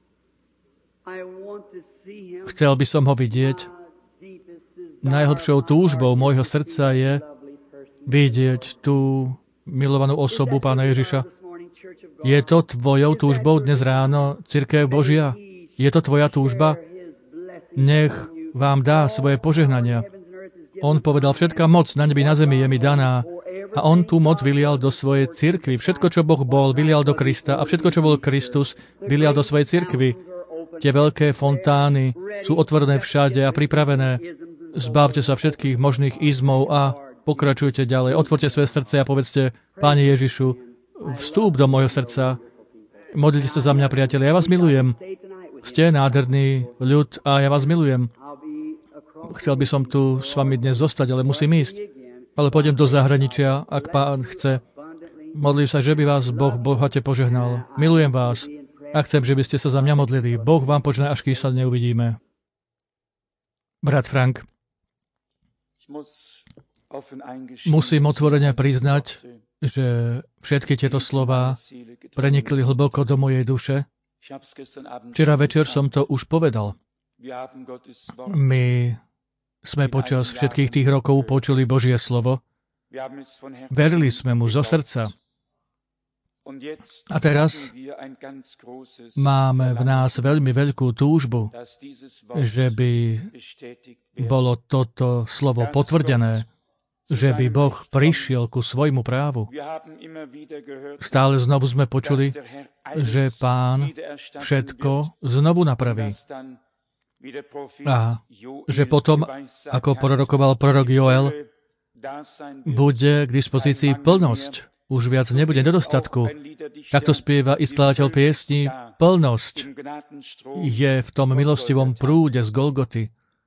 Chcel by som ho vidieť. Najhlbšou túžbou môjho srdca je vidieť tú milovanú osobu Pána Ježiša. Je to tvojou túžbou dnes ráno, Cirkev Božia? Je to tvoja túžba? Nech vám dá svoje požehnania. On povedal, všetká moc na nebi, na zemi je mi daná. A on tú moc vylial do svojej cirkvi. Všetko, čo Boh bol, vylial do Krista. A všetko, čo bol Kristus, vylial do svojej cirkvi. Tie veľké fontány sú otvorené všade a pripravené. Zbavte sa všetkých možných izmov a pokračujte ďalej. Otvorte svoje srdce a povedzte, Páne Ježišu, vstúp do môjho srdca. Modlite sa za mňa, priatelia. Ja vás milujem. Ste nádherný ľud a ja vás milujem. Chcel by som tu s vami dnes zostať, ale musím ísť. Ale pôjdem do zahraničia, ak Pán chce. Modlím sa, že by vás Boh bohate požehnal. Milujem vás a chcem, že by ste sa za mňa modlili. Boh vám požehná, až kým sa neuvidíme. Brat Frank, musím otvorene priznať, že všetky tieto slová prenikli hlboko do mojej duše. Včera večer som to už povedal. My sme počas všetkých tých rokov počuli Božie slovo. Verili sme mu zo srdca. A teraz máme v nás veľmi veľkú túžbu, že by bolo toto slovo potvrdené, že by Boh prišiel ku svojmu právu. Stále znovu sme počuli, že Pán všetko znovu napraví. A že potom, ako prorokoval prorok Joel, bude k dispozícii plnosť. Už viac nebude nedostatku. Takto spieva i skladateľ piesní, plnosť je v tom milostivom prúde z Golgoty.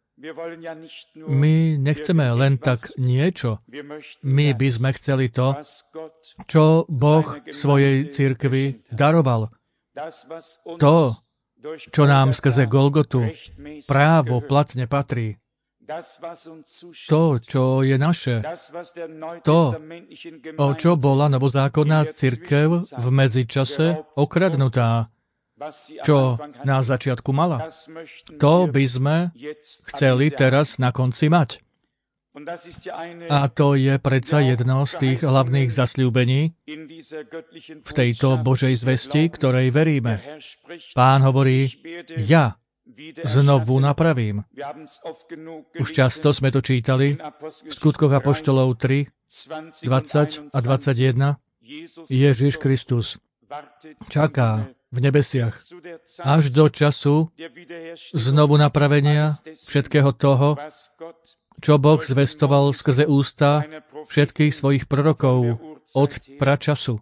My nechceme len tak niečo. My by sme chceli to, čo Boh svojej cirkvi daroval. To, čo nám skrze Golgotu právo platne patrí. To, čo je naše. To, o čo bola novozákonná cirkev v medzičase okradnutá. Čo na začiatku mala. To by sme chceli teraz na konci mať. A to je predsa jedno z tých hlavných zasľúbení v tejto Božej zvesti, ktorej veríme. Pán hovorí, ja znovu napravím. Už často sme to čítali v Skutkoch apoštolov 3, 20 a 21. Ježiš Kristus čaká v nebesiach až do času znovu napravenia všetkého toho, čo Boh zvestoval skrze ústa všetkých svojich prorokov od pračasu.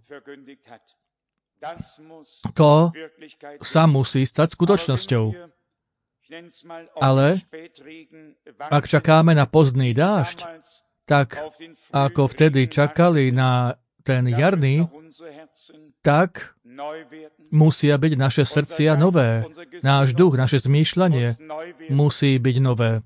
To sa musí stať skutočnosťou. Ale ak čakáme na pozdný dážď, tak ako vtedy čakali na ten jarný, tak musia byť naše srdcia nové. Náš duch, naše zmýšľanie musí byť nové.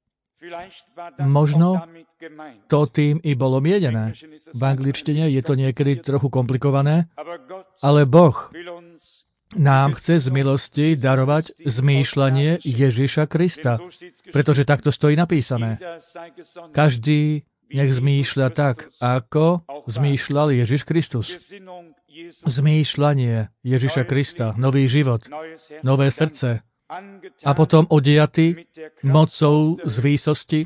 Možno to tým i bolo mienené. V angličtine je to niekedy trochu komplikované, ale Boh nám chce z milosti darovať zmýšľanie Ježiša Krista, pretože takto stojí napísané. Každý nech zmýšľa tak, ako zmýšľal Ježiš Kristus. Zmýšľanie Ježiša Krista, nový život, nové srdce a potom odejatý mocou z výsosti,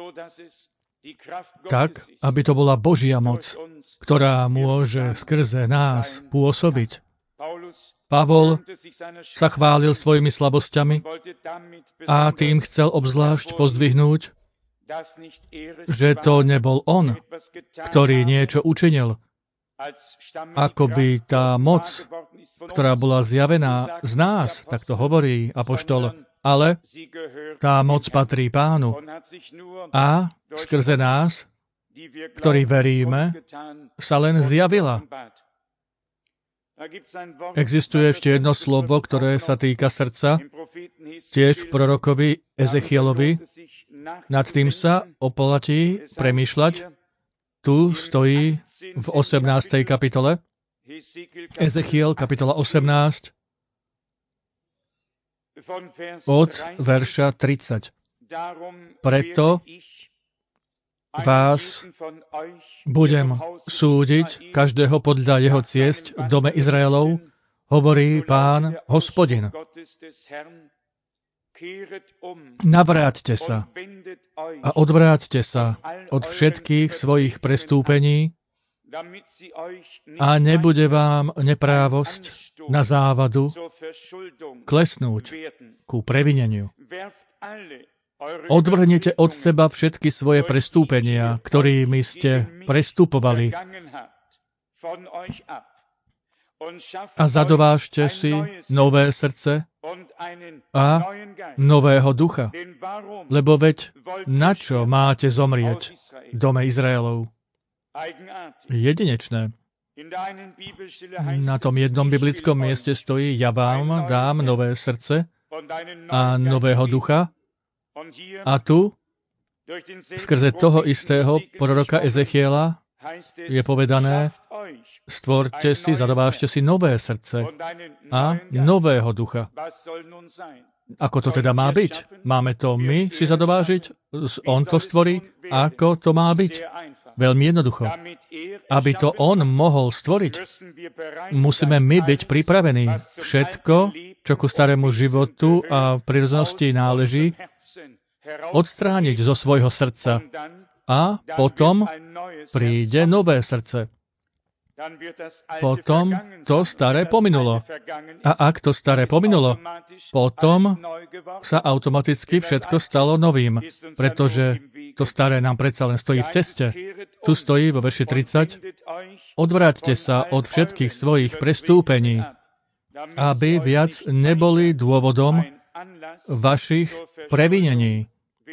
tak, aby to bola Božia moc, ktorá môže skrze nás pôsobiť. Pavol sa chválil svojimi slabosťami a tým chcel obzvlášť pozdvihnúť, že to nebol on, ktorý niečo učinil, akoby tá moc, ktorá bola zjavená z nás, tak to hovorí apoštol, ale tá moc patrí Pánu a skrze nás, ktorí veríme, sa len zjavila. Existuje ešte jedno slovo, ktoré sa týka srdca, tiež v prorokovi Ezechielovi. Nad tým sa oplatí premýšľať. Tu stojí v 18. kapitole. Ezechiel, kapitola 18, od verša 30. Preto vás budem súdiť každého podľa jeho ciest v dome Izraelov, hovorí Pán Hospodin. Navráťte sa a odvráťte sa od všetkých svojich prestúpení a nebude vám neprávosť na závadu klesnúť ku previneniu. Odvrhnite od seba všetky svoje prestúpenia, ktorými ste prestupovali, a zadovážte si nové srdce a nového ducha. Lebo veď na čo máte zomrieť, dome Izraelov? Jedinečné. Na tom jednom biblickom mieste stojí: ja vám dám nové srdce a nového ducha. A tu, skrze toho istého proroka Ezechiela, je povedané: stvorte si, zadovážte si nové srdce a nového ducha. Ako to teda má byť? Máme to my si zadovážiť? On to stvorí? Ako to má byť? Veľmi jednoducho. Aby to on mohol stvoriť, musíme my byť pripravení. Všetko, čo ku starému životu a prirodzenosti náleží, odstrániť zo svojho srdca. A potom príde nové srdce. Potom to staré pominulo. A ak to staré pominulo, potom sa automaticky všetko stalo novým, pretože to staré nám predsa len stojí v ceste. Tu stojí vo verši 30: odvráťte sa od všetkých svojich prestúpení, aby viac neboli dôvodom vašich previnení.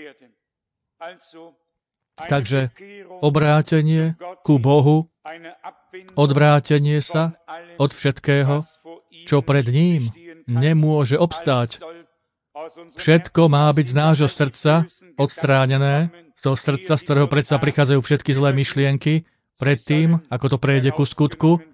Takže obrátenie ku Bohu, odvrátenie sa od všetkého, čo pred ním nemôže obstáť. Všetko má byť z nášho srdca odstránené, z toho srdca, z ktorého predsa prichádzajú všetky zlé myšlienky, predtým, ako to prejde ku skutku.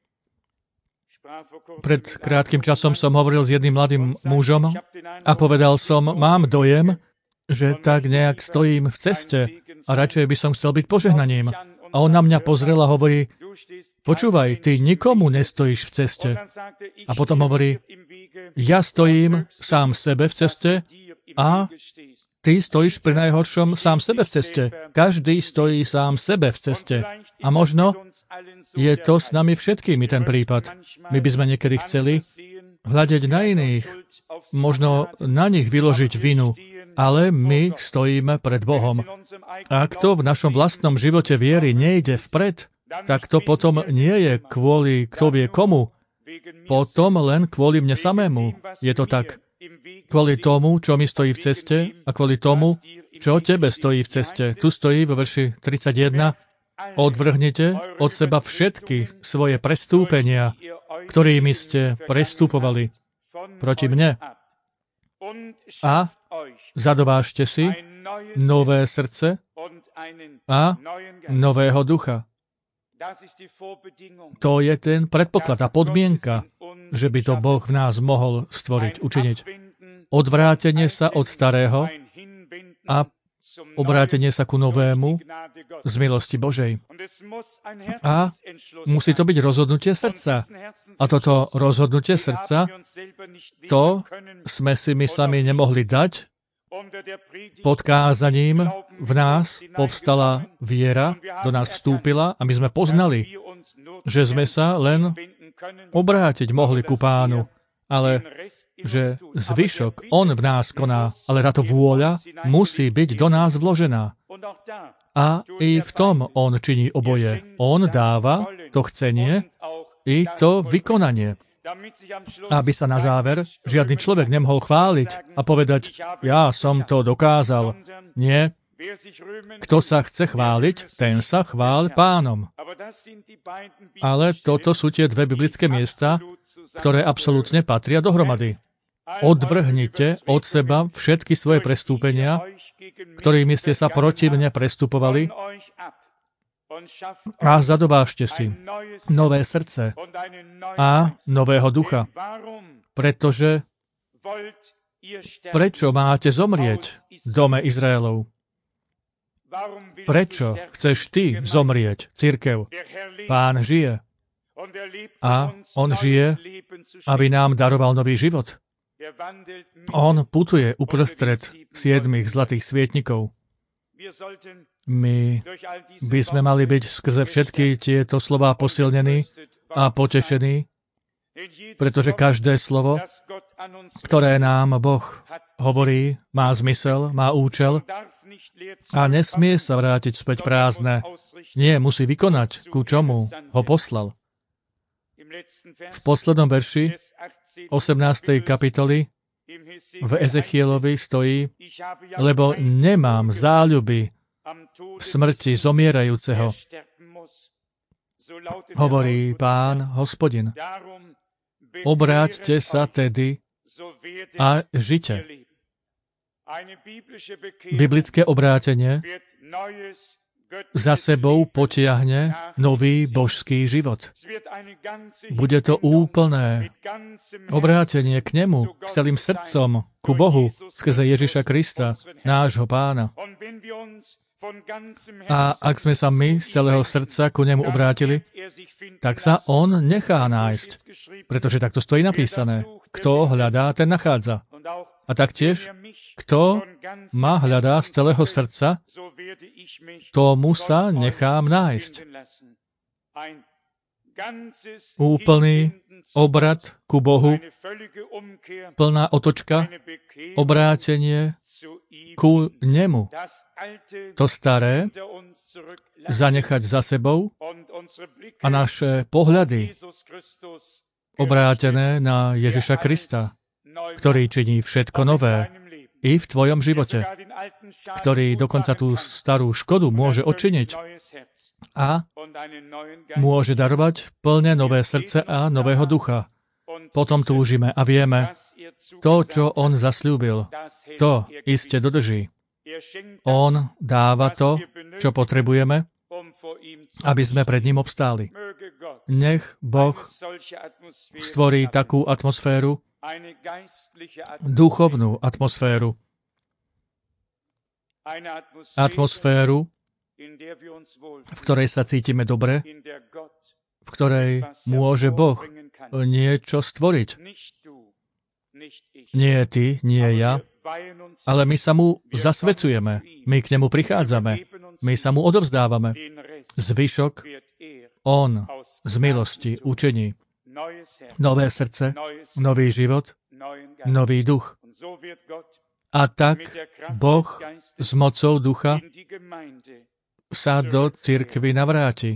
Pred krátkym časom som hovoril s jedným mladým mužom a povedal som: mám dojem, že tak nejak stojím v ceste a radšej by som chcel byť požehnaním. A on na mňa pozrel a hovorí: počúvaj, ty nikomu nestojíš v ceste. A potom hovorí: ja stojím sám sebe v ceste a ty stojíš pri najhoršom sám sebe v ceste. Každý stojí sám sebe v ceste. A možno je to s nami všetkými ten prípad. My by sme niekedy chceli hľadieť na iných, možno na nich vyložiť vinu, ale my stojíme pred Bohom. Ak to v našom vlastnom živote viery nejde vpred, tak to potom nie je kvôli kto vie komu, potom len kvôli mne samému. Je to tak. Kvôli tomu, čo mi stojí v ceste, a kvôli tomu, čo tebe stojí v ceste. Tu stojí vo verši 31: odvrhnite od seba všetky svoje prestúpenia, ktorými ste prestupovali proti mne, a zadovážte si nové srdce a nového ducha. To je ten predpoklad a podmienka, že by to Boh v nás mohol stvoriť, učiniť. Odvrátenie sa od starého a obrátenie sa ku novému z milosti Božej. A musí to byť rozhodnutie srdca. A toto rozhodnutie srdca, to sme si my sami nemohli dať. Pod kázaním v nás povstala viera, do nás vstúpila a my sme poznali, že sme sa len obrátiť mohli ku Pánu, ale že zvyšok on v nás koná, ale táto vôľa musí byť do nás vložená. A i v tom on činí oboje. On dáva to chcenie i to vykonanie. Aby sa na záver žiadny človek nemohol chváliť a povedať: ja som to dokázal. Nie. Kto sa chce chváliť, ten sa chvál Pánom. Ale toto sú tie dve biblické miesta, ktoré absolútne patria dohromady. Odvrhnite od seba všetky svoje prestúpenia, ktorými ste sa proti mne prestupovali, a zadovážte si nové srdce a nového ducha. Pretože prečo máte zomrieť, dome Izraelov? Prečo chceš ty zomrieť, cirkev? Pán žije. A on žije, aby nám daroval nový život. On putuje uprostred 7 zlatých svietnikov. My by sme mali byť skrze všetky tieto slová posilnení a potešení, pretože každé slovo, ktoré nám Boh hovorí, má zmysel, má účel a nesmie sa vrátiť späť prázdne. Nie, musí vykonať, ku čomu ho poslal. V poslednom verši 18. kapitoly v Ezechielovi stojí, lebo nemám záľuby v smrti zomierajúceho, hovorí Pán Hospodin. Obráťte sa tedy a žite. Biblické obrátenie za sebou potiahne nový božský život. Bude to úplné obrátenie k nemu, s celým srdcom, ku Bohu, skrze Ježiša Krista, nášho Pána. A ak sme sa my z celého srdca ku nemu obrátili, tak sa on nechá nájsť, pretože takto stojí napísané. Kto hľadá, ten nachádza. A taktiež, kto ma hľadá z celého srdca, tomu sa nechám nájsť. Úplný obrad ku Bohu, plná otočka, obrátenie ku nemu. To staré zanechať za sebou a naše pohľady obrátené na Ježiša Krista, ktorý činí všetko nové i v tvojom živote, ktorý dokonca tú starú škodu môže odčiniť a môže darovať plne nové srdce a nového ducha. Potom túžime a vieme, to, čo on zasľúbil, to iste dodrží. On dáva to, čo potrebujeme, aby sme pred ním obstáli. Nech Boh stvorí takú atmosféru, duchovnú atmosféru, atmosféru, v ktorej sa cítime dobre, v ktorej môže Boh niečo stvoriť. Nie ty, nie ja, ale my sa mu zasvecujeme, my k nemu prichádzame, my sa mu odovzdávame. Zvyšok on z milosti učení. Nové srdce, nový život, nový duch. A tak Boh s mocou ducha sa do cirkvi navráti,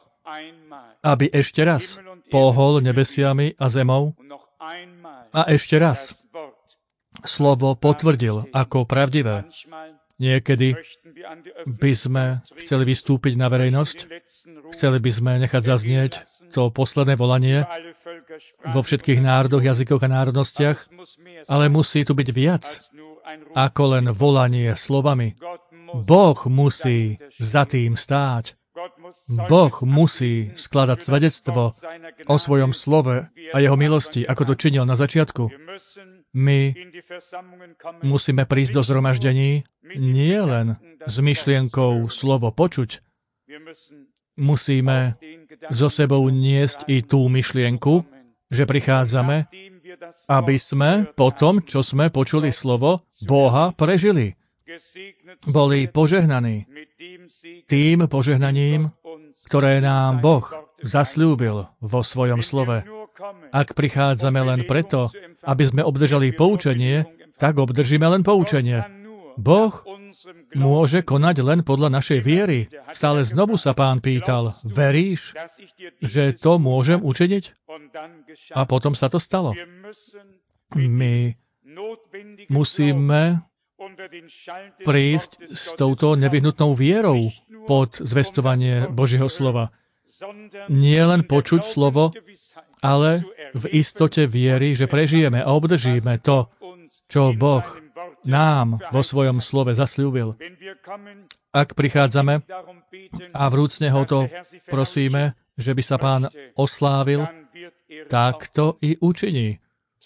aby ešte raz pohol nebesiami a zemou a ešte raz slovo potvrdil ako pravdivé. Niekedy by sme chceli vystúpiť na verejnosť, chceli by sme nechať zaznieť to posledné volanie vo všetkých národoch, jazykoch a národnostiach, ale musí tu byť viac ako len volanie slovami. Boh musí za tým stáť. Boh musí skladať svedectvo o svojom slove a jeho milosti, ako to činil na začiatku. My musíme prísť do zhromaždení nie len s myšlienkou slovo počuť. Musíme so sebou niesť i tú myšlienku, že prichádzame, aby sme po tom, čo sme počuli slovo, Boha prežili. Boli požehnaní tým požehnaním, ktoré nám Boh zasľúbil vo svojom slove. Ak prichádzame len preto, aby sme obdržali poučenie, tak obdržíme len poučenie. Boh môže konať len podľa našej viery. Stále znovu sa Pán pýtal, veríš, že to môžem učiniť? A potom sa to stalo. My musíme prísť s touto nevyhnutnou vierou pod zvestovanie Božieho slova. Nie len počuť slovo, ale v istote viery, že prežijeme a obdržíme to, čo Boh nám vo svojom slove zasľúbil. Ak prichádzame a vrúcne ho to prosíme, že by sa Pán oslávil, tak to i učiní.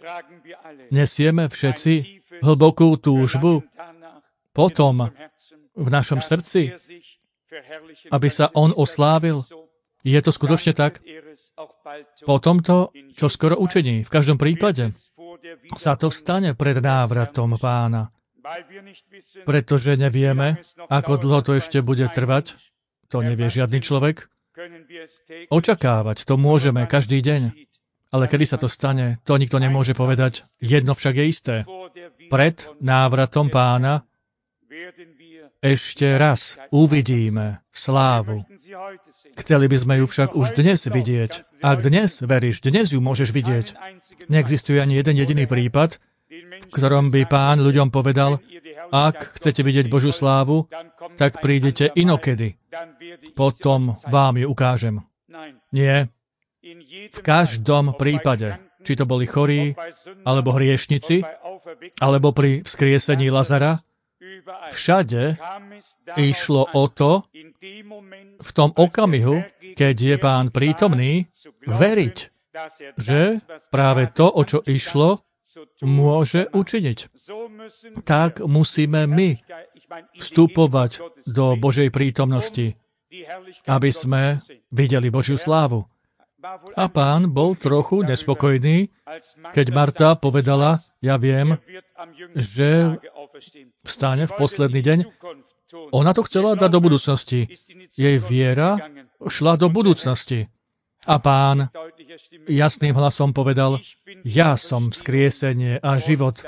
Nesieme všetci hlbokú túžbu potom v našom srdci, aby sa on oslávil. Je to skutočne tak? Po tomto, čo skoro učiní, v každom prípade, sa to stane pred návratom Pána. Pretože nevieme, ako dlho to ešte bude trvať, to nevie žiadny človek. Očakávať to môžeme každý deň. Ale kedy sa to stane, to nikto nemôže povedať. Jedno však je isté. Pred návratom Pána ešte raz uvidíme slávu. Chceli by sme ju však už dnes vidieť. Ak dnes veríš, dnes ju môžeš vidieť. Neexistuje ani jeden jediný prípad, v ktorom by Pán ľuďom povedal, ak chcete vidieť Božiu slávu, tak prídete inokedy. Potom vám ju ukážem. Nie. V každom prípade, či to boli chorí, alebo hriešnici, alebo pri vzkriesení Lazara, všade išlo o to, v tom okamihu, keď je Pán prítomný, veriť, že práve to, o čo išlo, môže učiniť. Tak musíme my vstupovať do Božej prítomnosti, aby sme videli Božiu slávu. A Pán bol trochu nespokojný, keď Marta povedala, ja viem, že vstane v posledný deň. Ona to chcela dať do budúcnosti. Jej viera šla do budúcnosti. A Pán jasným hlasom povedal, ja som vzkriesenie a život.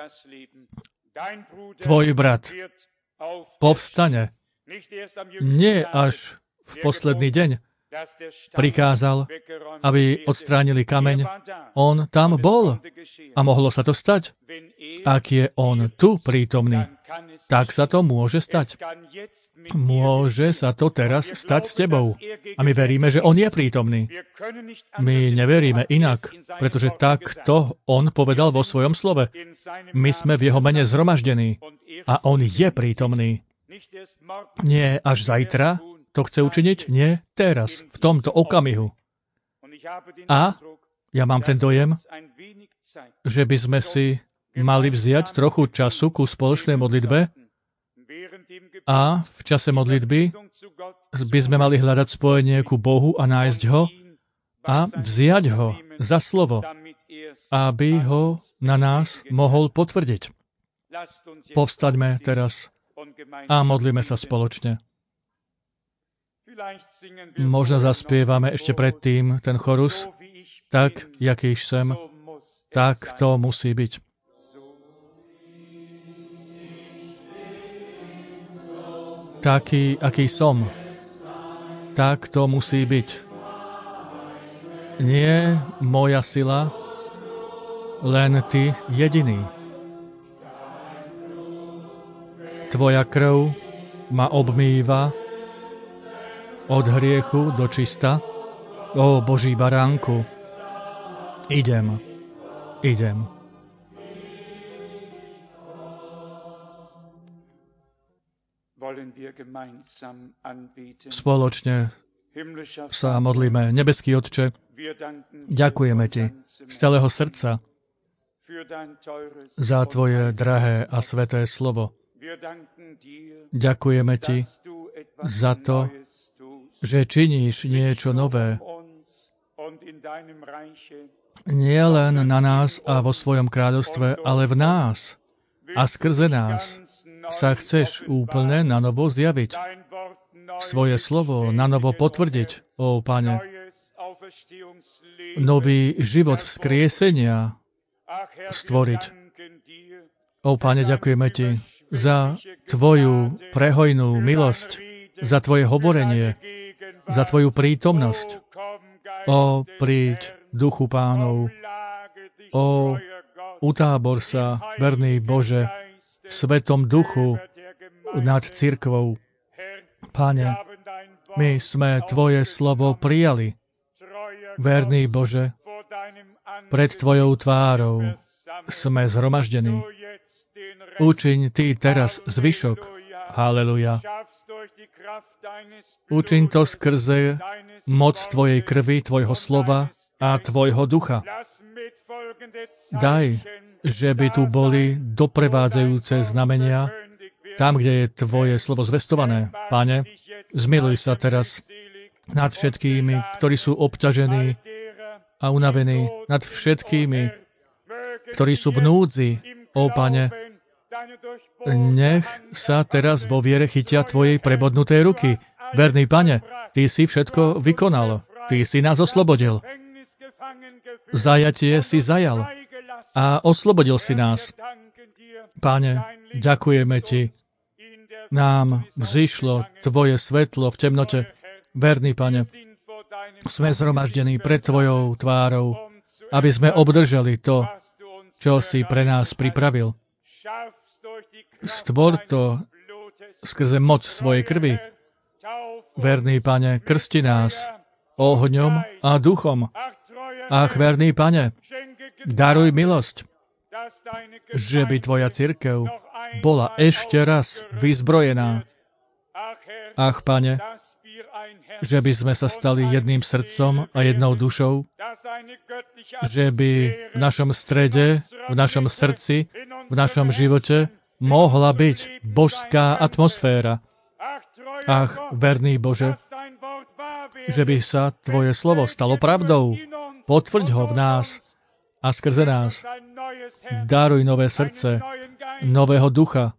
Tvoj brat povstane. Nie až v posledný deň prikázal, aby odstránili kameň. On tam bol a mohlo sa to stať. Ak je on tu prítomný, tak sa to môže stať. Môže sa to teraz stať s tebou. A my veríme, že on je prítomný. My neveríme inak, pretože takto on povedal vo svojom slove. My sme v jeho mene zhromaždení a on je prítomný. Nie až zajtra to chce učiniť? Nie, teraz, v tomto okamihu. A ja mám ten dojem, že by sme si mali vziať trochu času ku spoločnej modlitbe a v čase modlitby by sme mali hľadať spojenie ku Bohu a nájsť ho a vziať ho za slovo, aby ho na nás mohol potvrdiť. Povstaňme teraz a modlíme sa spoločne. Možno zaspievame ešte predtým ten chorus, tak, jakýž sem, tak to musí byť. Taký, aký som, tak to musí byť. Nie moja sila, len ty jediný. Tvoja krv ma obmýva od hriechu do čista. Ó Boží baránku, idem. Spoločne sa modlíme. Nebeský Otče, ďakujeme Ti z celého srdca za Tvoje drahé a sveté slovo. Ďakujeme Ti za to, že činíš niečo nové. Nie len na nás a vo svojom kráľovstve, ale v nás a skrze nás sa chceš úplne na novo zjaviť. Svoje slovo na novo potvrdiť, ó Pane. Nový život vzkriesenia stvoriť. Ó Pane, ďakujeme Ti za Tvoju prehojnú milosť, za Tvoje hovorenie, za Tvoju prítomnosť. Ó, príď, Duchu Pánov. Ó, utábor sa, verný Bože, v Svetom Duchu nad cirkvou. Pane, my sme Tvoje slovo prijali. Verný Bože, pred Tvojou tvárou sme zhromaždení. Učiň Ty teraz zvyšok. Haleluja. Učiň to skrze moc Tvojej krvi, Tvojho slova a Tvojho ducha. Daj, že by tu boli doprevádzajúce znamenia tam, kde je Tvoje slovo zvestované. Pane, Zmiluj sa teraz nad všetkými, ktorí sú obťažení a unavení, nad všetkými, ktorí sú v núdzi, ó Pane. Nech sa teraz vo viere chytia Tvojej prebodnutej ruky. Verný Pane, Ty si všetko vykonal. Ty si nás oslobodil. Zajatie si zajal a oslobodil si nás. Pane, ďakujeme Ti. Nám vzýšlo Tvoje svetlo v temnote. Verný Pane, sme zhromaždení pred Tvojou tvárou, aby sme obdržali to, čo si pre nás pripravil. Stvor to skrze moc svojej krvi. Verný Pane, krsti nás ohňom a duchom. Ach, verný Pane, daruj milosť, že by Tvoja cirkev bola ešte raz vyzbrojená. Ach, Pane, že by sme sa stali jedným srdcom a jednou dušou, že by v našom strede, v našom srdci, v našom živote mohla byť božská atmosféra. Ach, verný Bože, že by sa Tvoje slovo stalo pravdou. Potvrď ho v nás a skrze nás. Daruj nové srdce, nového ducha,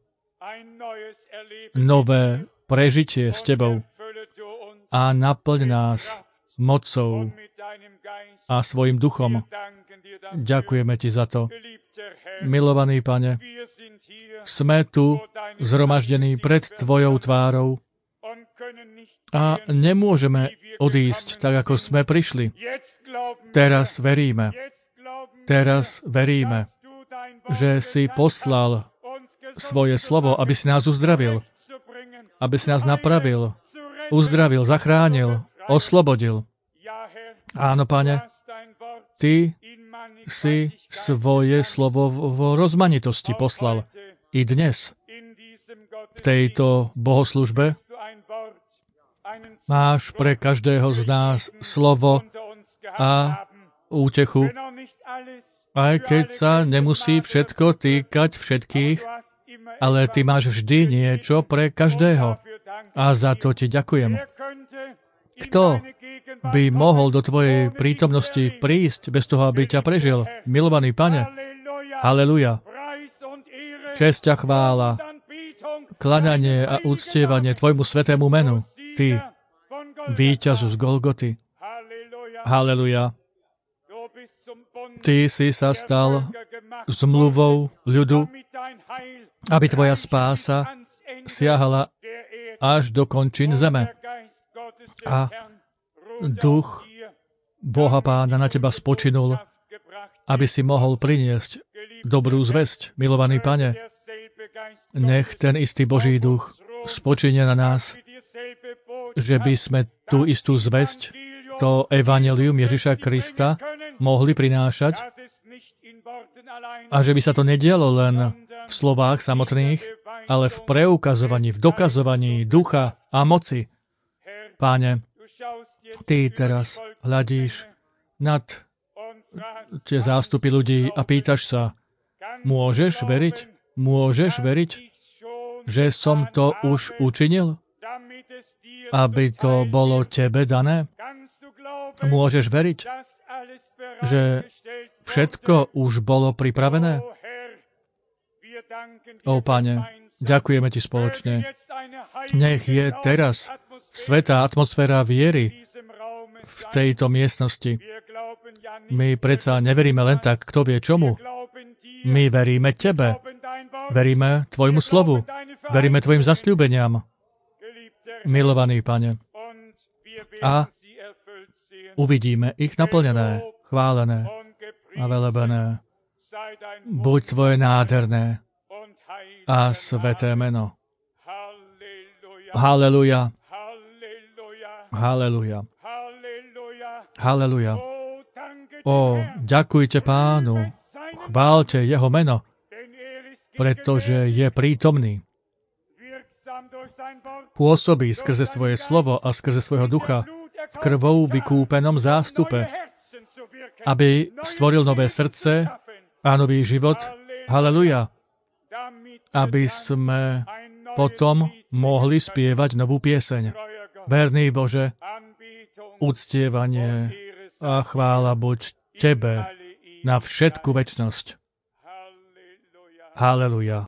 nové prežitie s Tebou a naplň nás mocou a svojim duchom. Ďakujeme Ti za to. Milovaný Pane, sme tu zhromaždení pred Tvojou tvárou a nemôžeme odísť tak, ako sme prišli. Teraz veríme, že si poslal svoje slovo, aby si nás uzdravil, aby si nás napravil, uzdravil, zachránil, oslobodil. Áno, Pane, Ty si svoje slovo vo rozmanitosti poslal. I dnes, v tejto bohoslužbe, máš pre každého z nás slovo a útechu, aj keď sa nemusí všetko týkať všetkých, ale Ty máš vždy niečo pre každého. A za to Ti ďakujem. Kto by mohol do Tvojej prítomnosti prísť bez toho, aby ťa prežil? Milovaný Pane, haleluja. Česť a chvála, kľaňanie a uctievanie Tvojmu svätému menu. Ty, víťazu z Golgoty. Haleluja. Ty si sa stal zmluvou ľudu, aby Tvoja spása siahala až do končín zeme. A duch Boha Pána na Teba spočinul, aby si mohol priniesť dobrú zvesť. Milovaný Pane, nech ten istý Boží duch spočinie na nás, že by sme tú istú zvesť, to evanjelium Ježiša Krista, mohli prinášať a že by sa to nedialo len v slovách samotných, ale v preukazovaní, v dokazovaní ducha a moci. Páne, Ty teraz hľadíš nad tie zástupy ľudí a pýtaš sa, môžeš veriť, že som to už učinil, aby to bolo Tebe dané? Môžeš veriť, že všetko už bolo pripravené? Ó Pane, ďakujeme Ti spoločne. Nech je teraz svätá atmosféra viery v tejto miestnosti. My predsa neveríme len tak, kto vie čomu. My veríme Tebe. Veríme Tvojmu slovu. Veríme Tvojim zasľúbeniam. Milovaný Pane. A uvidíme ich naplnené, chválené a velebené. Buď Tvoje nádherné a sveté meno. Haleluja. Haleluja. Haleluja. Ó, ďakujte Pánu, chválte Jeho meno, pretože je prítomný. Pôsobí skrze svoje slovo a skrze svojho ducha v krvou vykúpenom zástupe, aby stvoril nové srdce a nový život. Haleluja. Aby sme potom mohli spievať novú pieseň. Verný Bože, uctievanie a chvála buď Tebe na všetku večnosť. Haleluja.